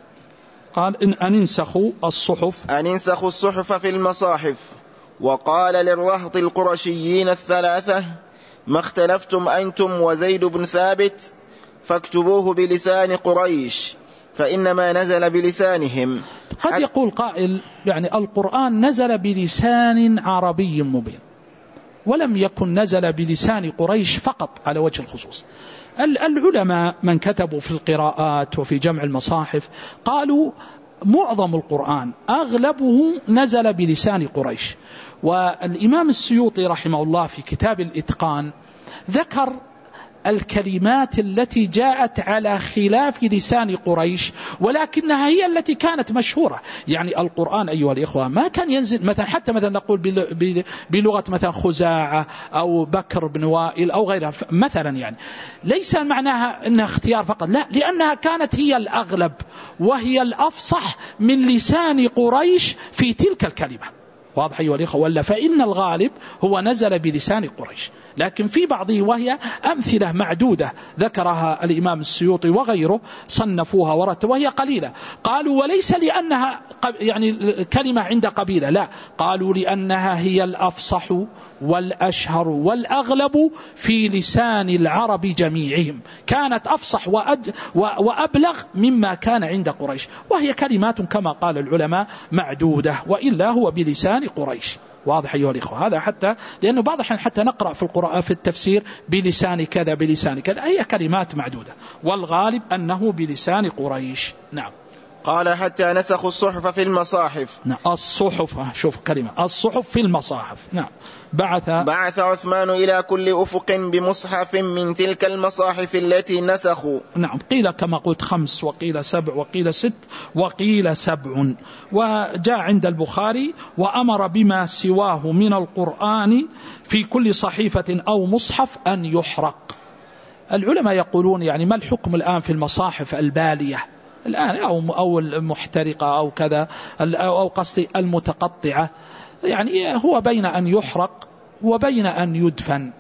قال إن أننسخوا الصحف أننسخوا الصحف في المصاحف. وقال للرهط القرشيين الثلاثة ما اختلفتم أنتم وزيد بن ثابت فاكتبوه بلسان قريش فإنما نزل بلسانهم. قد يقول قائل يعني القرآن نزل بلسان عربي مبين، ولم يكن نزل بلسان قريش فقط على وجه الخصوص. العلماء من كتبوا في القراءات وفي جمع المصاحف قالوا معظم القرآن أغلبه نزل بلسان قريش. والإمام السيوطي رحمه الله في كتاب الإتقان ذكر الكلمات التي جاءت على خلاف لسان قريش، ولكنها هي التي كانت مشهورة. يعني القرآن أيها الإخوة ما كان ينزل مثلا حتى مثلا نقول بلغة مثلا خزاعة أو بكر بن وائل أو غيرها مثلا، يعني ليس معناها أنها اختيار فقط، لا، لأنها كانت هي الأغلب وهي الأفصح من لسان قريش في تلك الكلمة. واضح أيها الإخوة؟ ولا فإن الغالب هو نزل بلسان قريش، لكن في بعضه وهي أمثلة معدودة ذكرها الإمام السيوطي وغيره صنفوها ورت وهي قليلة. قالوا وليس لأنها يعني كلمة عند قبيلة، لا، قالوا لأنها هي الأفصح والأشهر والأغلب في لسان العرب جميعهم، كانت أفصح وأد وأبلغ مما كان عند قريش، وهي كلمات كما قال العلماء معدودة، وإلا هو بلسان قريش. واضح أيها الإخوة؟ هذا حتى لأنه بعض الحين حتى نقرأ في القرآن في التفسير بلسان كذا بلسان كذا، هي كلمات معدودة، والغالب أنه بلسان قريش. نعم. قال حتى نسخوا الصحف في المصاحف. نعم. الصحف، شوف كلمة الصحف في المصاحف. نعم. بعث بعث عثمان إلى كل أفق بمصحف من تلك المصاحف التي نسخوا. نعم. قيل كما قلت خمس وقيل سبع وقيل ست وقيل سبع. وجاء عند البخاري وأمر بما سواه من القرآن في كل صحيفة أو مصحف أن يحرق. العلماء يقولون يعني ما الحكم الآن في المصاحف البالية الآن أو أو المحترقة أو كذا أو قصدي المتقطعة؟ يعني هو بين أن يحرق وبين أن يدفن،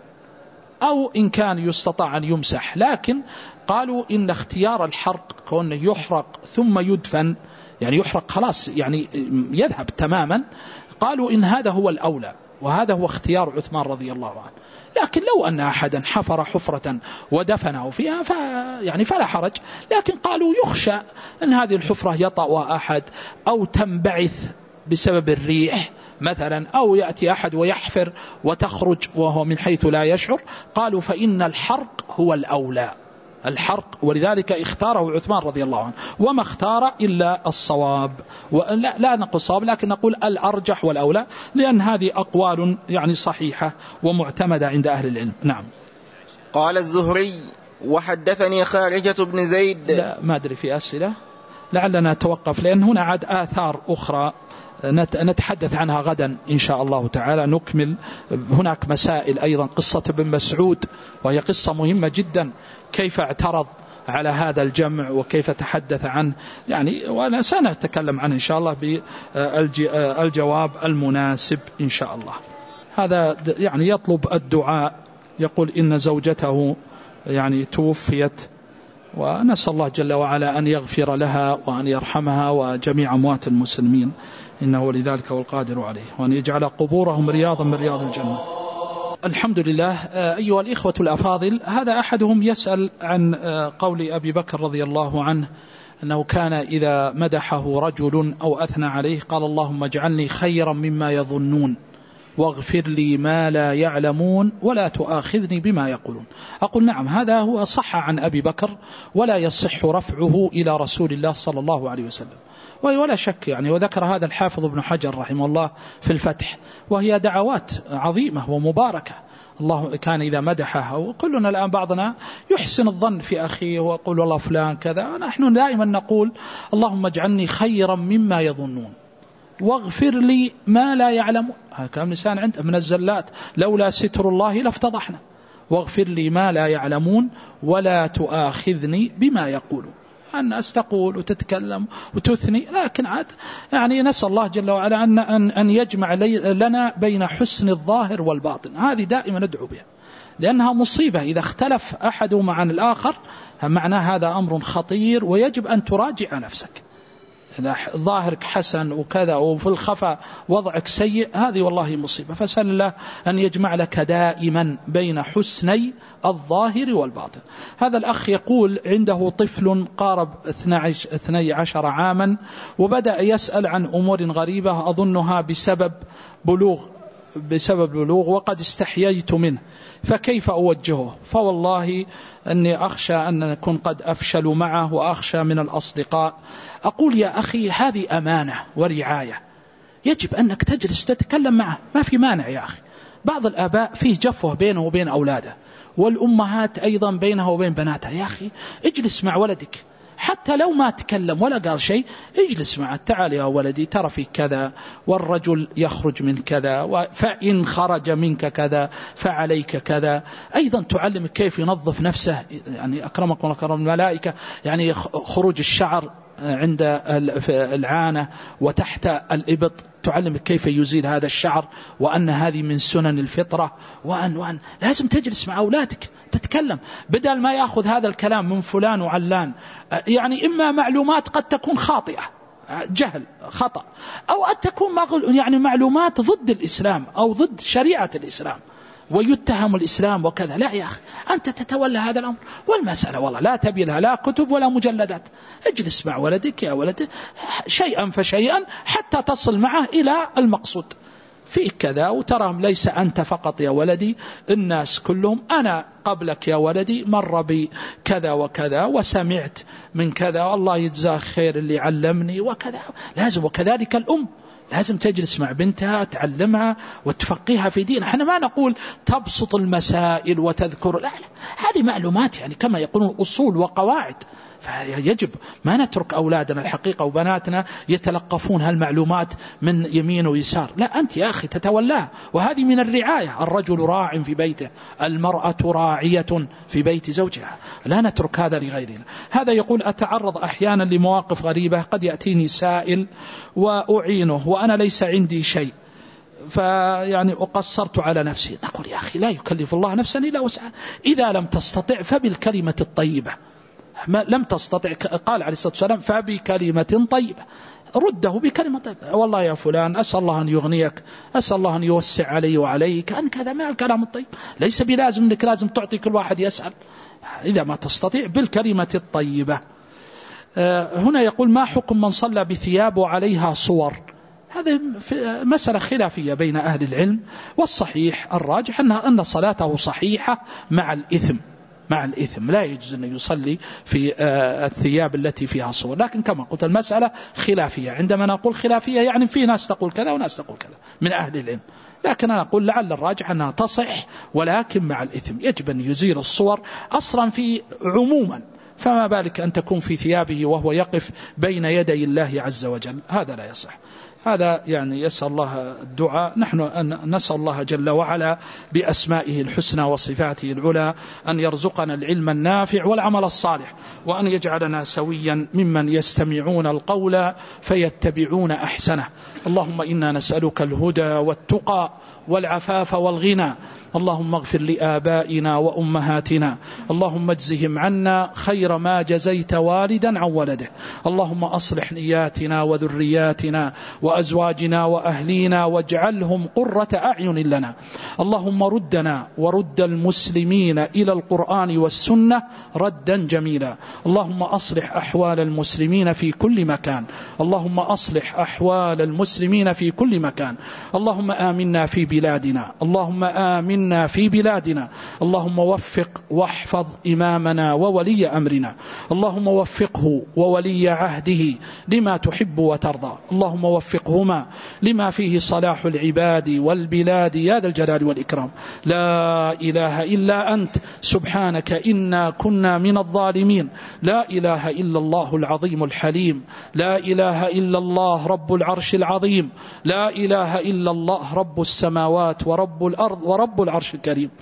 أو إن كان يستطاع أن يمسح، لكن قالوا إن اختيار الحرق كونه يحرق ثم يدفن، يعني يحرق خلاص يعني يذهب تماما، قالوا إن هذا هو الأولى، وهذا هو اختيار عثمان رضي الله عنه. لكن لو أن أحدا حفر حفرة ودفنه فيها ف يعني فلا حرج، لكن قالوا يخشى أن هذه الحفرة يطأ أحد أو تنبعث بسبب الريح مثلا، أو يأتي أحد ويحفر وتخرج وهو من حيث لا يشعر، قالوا فإن الحرق هو الأولى، الحرق، ولذلك اختاره عثمان رضي الله عنه، وما اختار إلا الصواب، ولا لا نقول الصواب لكن نقول الأرجح والأولى، لأن هذه أقوال يعني صحيحة ومعتمدة عند أهل العلم. نعم. قال الزهري وحدثني خارجة بن زيد. لا ما أدري في أسئلة، لعلنا نتوقف لأن هنا عاد آثار أخرى نتحدث عنها غدا إن شاء الله تعالى. نكمل. هناك مسائل أيضا، قصة ابن مسعود وهي قصة مهمة جدا، كيف اعترض على هذا الجمع وكيف تحدث عنه يعني، وأنا سنتكلم عنه إن شاء الله بالجواب المناسب إن شاء الله. هذا يعني يطلب الدعاء، يقول إن زوجته يعني توفيت، ونسأل الله جل وعلا أن يغفر لها وأن يرحمها وجميع أموات المسلمين، إنه ولذلك والقادر عليه، وأن يجعل قبورهم رياضا من رياض الجنة. الحمد لله. أيها الإخوة الأفاضل، هذا أحدهم يسأل عن قول أبي بكر رضي الله عنه أنه كان إذا مدحه رجل أو أثنى عليه قال اللهم اجعلني خيرا مما يظنون واغفر لي ما لا يعلمون ولا تؤاخذني بما يقولون. أقول نعم، هذا هو صح عن أبي بكر، ولا يصح رفعه إلى رسول الله صلى الله عليه وسلم، ولا شك يعني. وذكر هذا الحافظ ابن حجر رحمه الله في الفتح، وهي دعوات عظيمة ومباركة. الله كان إذا مدحه، وكلنا الآن بعضنا يحسن الظن في أخيه ويقول والله فلان كذا، نحن دائما نقول اللهم اجعلني خيرا مما يظنون واغفر لي ما لا يعلمون. هذا كلام لسان عنده من الزلات، لولا ستر الله لافتضحنا. واغفر لي ما لا يعلمون ولا تؤاخذني بما يقولون. الناس تقول وتتكلم وتثني، لكن عاد يعني نسأل الله جل وعلا أن, أن, أن يجمع لنا بين حسن الظاهر والباطن. هذه دائما ندعو بها، لأنها مصيبة إذا اختلف أحدهما عن الآخر، معناه هذا أمر خطير، ويجب أن تراجع نفسك. إذا ظاهرك حسن وكذا وفي الخفا وضعك سيء، هذه والله مصيبة. فسأل الله أن يجمع لك دائما بين حسني الظاهر والباطن. هذا الأخ يقول عنده طفل قارب اثني عشر عاما، وبدأ يسأل عن أمور غريبة أظنها بسبب بلوغ بسبب بلوغ وقد استحييت منه، فكيف أوجهه؟ فوالله أني أخشى أن أكون قد أفشل معه وأخشى من الأصدقاء. أقول يا أخي هذه أمانة ورعاية، يجب أنك تجلس تتكلم معه، ما في مانع يا أخي. بعض الآباء فيه جفوة بينه وبين أولاده، والأمهات أيضا بينها وبين بناتها. يا أخي اجلس مع ولدك، حتى لو ما تكلم ولا قال شيء اجلس معه، تعال يا ولدي ترى في كذا، والرجل يخرج من كذا، فإن خرج منك كذا فعليك كذا. أيضا تعلمك كيف ينظف نفسه، يعني أكرمكم الله أكرم الملائكة، يعني خروج الشعر عند العانة وتحت الإبط، تعلمك كيف يزيل هذا الشعر، وأن هذه من سنن الفطرة، وأن, وأن لازم تجلس مع أولادك تتكلم، بدل ما يأخذ هذا الكلام من فلان وعلان. يعني إما معلومات قد تكون خاطئة، جهل خطأ، أو أن تكون يعني معلومات ضد الإسلام أو ضد شريعة الإسلام ويتهم الإسلام وكذا. لا يا أخي، أنت تتولى هذا الأمر، والمسألة والله لا تبي لها لا كتب ولا مجلدات. اجلس مع ولدك يا ولدي شيئا فشيئا حتى تصل معه إلى المقصود. في كذا وتراهم ليس أنت فقط يا ولدي، الناس كلهم. أنا قبلك يا ولدي مر بكذا وكذا وسمعت من كذا، والله يجزاه خير اللي علمني وكذا. لازم، وكذلك الأم لازم تجلس مع بنتها تعلمها وتفقيها في دين. احنا ما نقول تبسط المسائل وتذكر، لا لا، هذه معلومات يعني كما يقولون أصول وقواعد. فيجب ما نترك أولادنا الحقيقة وبناتنا يتلقفون هالمعلومات من يمين ويسار. لا، أنت يا أخي تتولاها، وهذه من الرعاية. الرجل راع في بيته، المرأة راعية في بيت زوجها، لا نترك هذا لغيرنا. هذا يقول أتعرض أحيانا لمواقف غريبة، قد يأتيني سائل وأعينه وأنا ليس عندي شيء، فيعني أقصرت على نفسي. نقول يا أخي لا يكلف الله نفسا إلا وسعها، إذا لم تستطع فبالكلمة الطيبة. ما لم تستطع قال عليه الصلاة والسلام فبكلمة طيبة، رده بكلمة طيبة. والله يا فلان أسأل الله أن يغنيك، أسأل الله أن يوسع علي وعليك، أن كذا، ما الكلام الطيب. ليس بلازم أنك لازم تعطي كل واحد يسأل، إذا ما تستطيع بالكلمة الطيبة. هنا يقول ما حكم من صلى بثياب وعليها صور؟ هذه مسألة خلافية بين أهل العلم، والصحيح الراجح أن أن صلاته صحيحة مع الإثم مع الإثم لا يجوز أن يصلي في الثياب التي فيها صور. لكن كما قلت المسألة خلافية. عندما نقول خلافية يعني في ناس تقول كذا وناس تقول كذا من أهل العلم، لكن أنا أقول لعل الراجح أنها تصح ولكن مع الإثم. يجب أن يزيل الصور أصلا في عموما فما بالك أن تكون في ثيابه وهو يقف بين يدي الله عز وجل؟ هذا لا يصح. هذا يعني يسأل الله الدعاء. نحن أن نسأل الله جل وعلا بأسمائه الحسنى وصفاته العلى أن يرزقنا العلم النافع والعمل الصالح، وأن يجعلنا سويا ممن يستمعون القول فيتبعون أحسنه. اللهم إنا نسألك الهدى والتقى والعفاف والغنى. اللهم اغفر لآبائنا وأمهاتنا، اللهم اجزهم عنا خير ما جزيت والدا عن ولده. اللهم أصلح نياتنا وذرياتنا وأزواجنا وأهلينا واجعلهم قرة أعين لنا. اللهم ردنا ورد المسلمين إلى القرآن والسنة ردا جميلا. اللهم أصلح أحوال المسلمين في كل مكان، اللهم أصلح أحوال المسلمين في كل مكان. اللهم آمنا في بلادنا، اللهم آمنا في بلادنا. اللهم وفق واحفظ إمامنا وولي أمرنا، اللهم وفقه وولي عهده لما تحب وترضى. اللهم وفقهما لما فيه صلاح العباد والبلاد يا ذا الجلال والإكرام. لا إله إلا أنت سبحانك إنا كنا من الظالمين. لا إله إلا الله العظيم الحليم. لا إله إلا الله رب العرش العظيم. لا إله إلا الله رب السماوات ورب الأرض ورب العرش الكريم.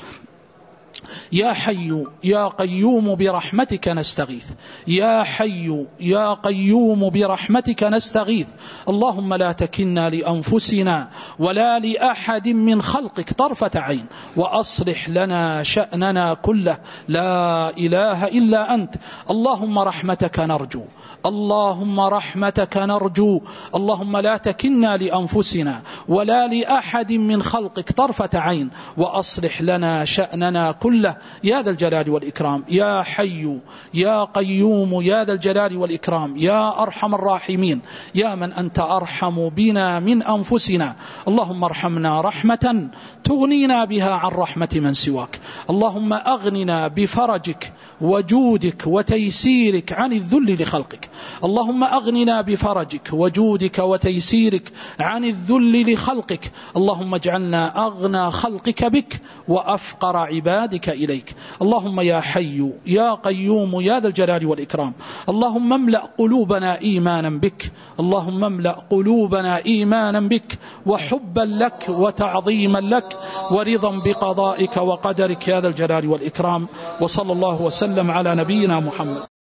يا حي يا قيوم برحمتك نستغيث، يا حي يا قيوم برحمتك نستغيث. اللهم لا تكلنا لأنفسنا ولا لأحد من خلقك طرفة عين، وأصلح لنا شأننا كله. لا إله إلا أنت. اللهم رحمتك نرجو، اللهم رحمتك نرجو. اللهم لا تكلنا لأنفسنا ولا لأحد من خلقك طرفة عين، وأصلح لنا شأننا كله يا ذا الجلال والإكرام. يا حي يا قيوم يا ذا الجلال والإكرام، يا أرحم الراحمين، يا من أنت أرحم بنا من أنفسنا. اللهم ارحمنا رحمة تغنينا بها عن رحمة من سواك. اللهم أغننا بفرجك وجودك وتيسيرك عن الذل لخلقك. اللهم أغننا بفرجك وجودك وتيسيرك عن الذل لخلقك. اللهم اجعلنا أغنى خلقك بك وأفقر عبادك إليك. اللهم يا حي يا قيوم يا ذا الجلال والإكرام، اللهم املأ قلوبنا إيمانا بك، اللهم املأ قلوبنا إيمانا بك وحبا لك وتعظيما لك ورضا بقضائك وقدرك يا ذا الجلال والإكرام. وصلى الله وسلم على نبينا محمد.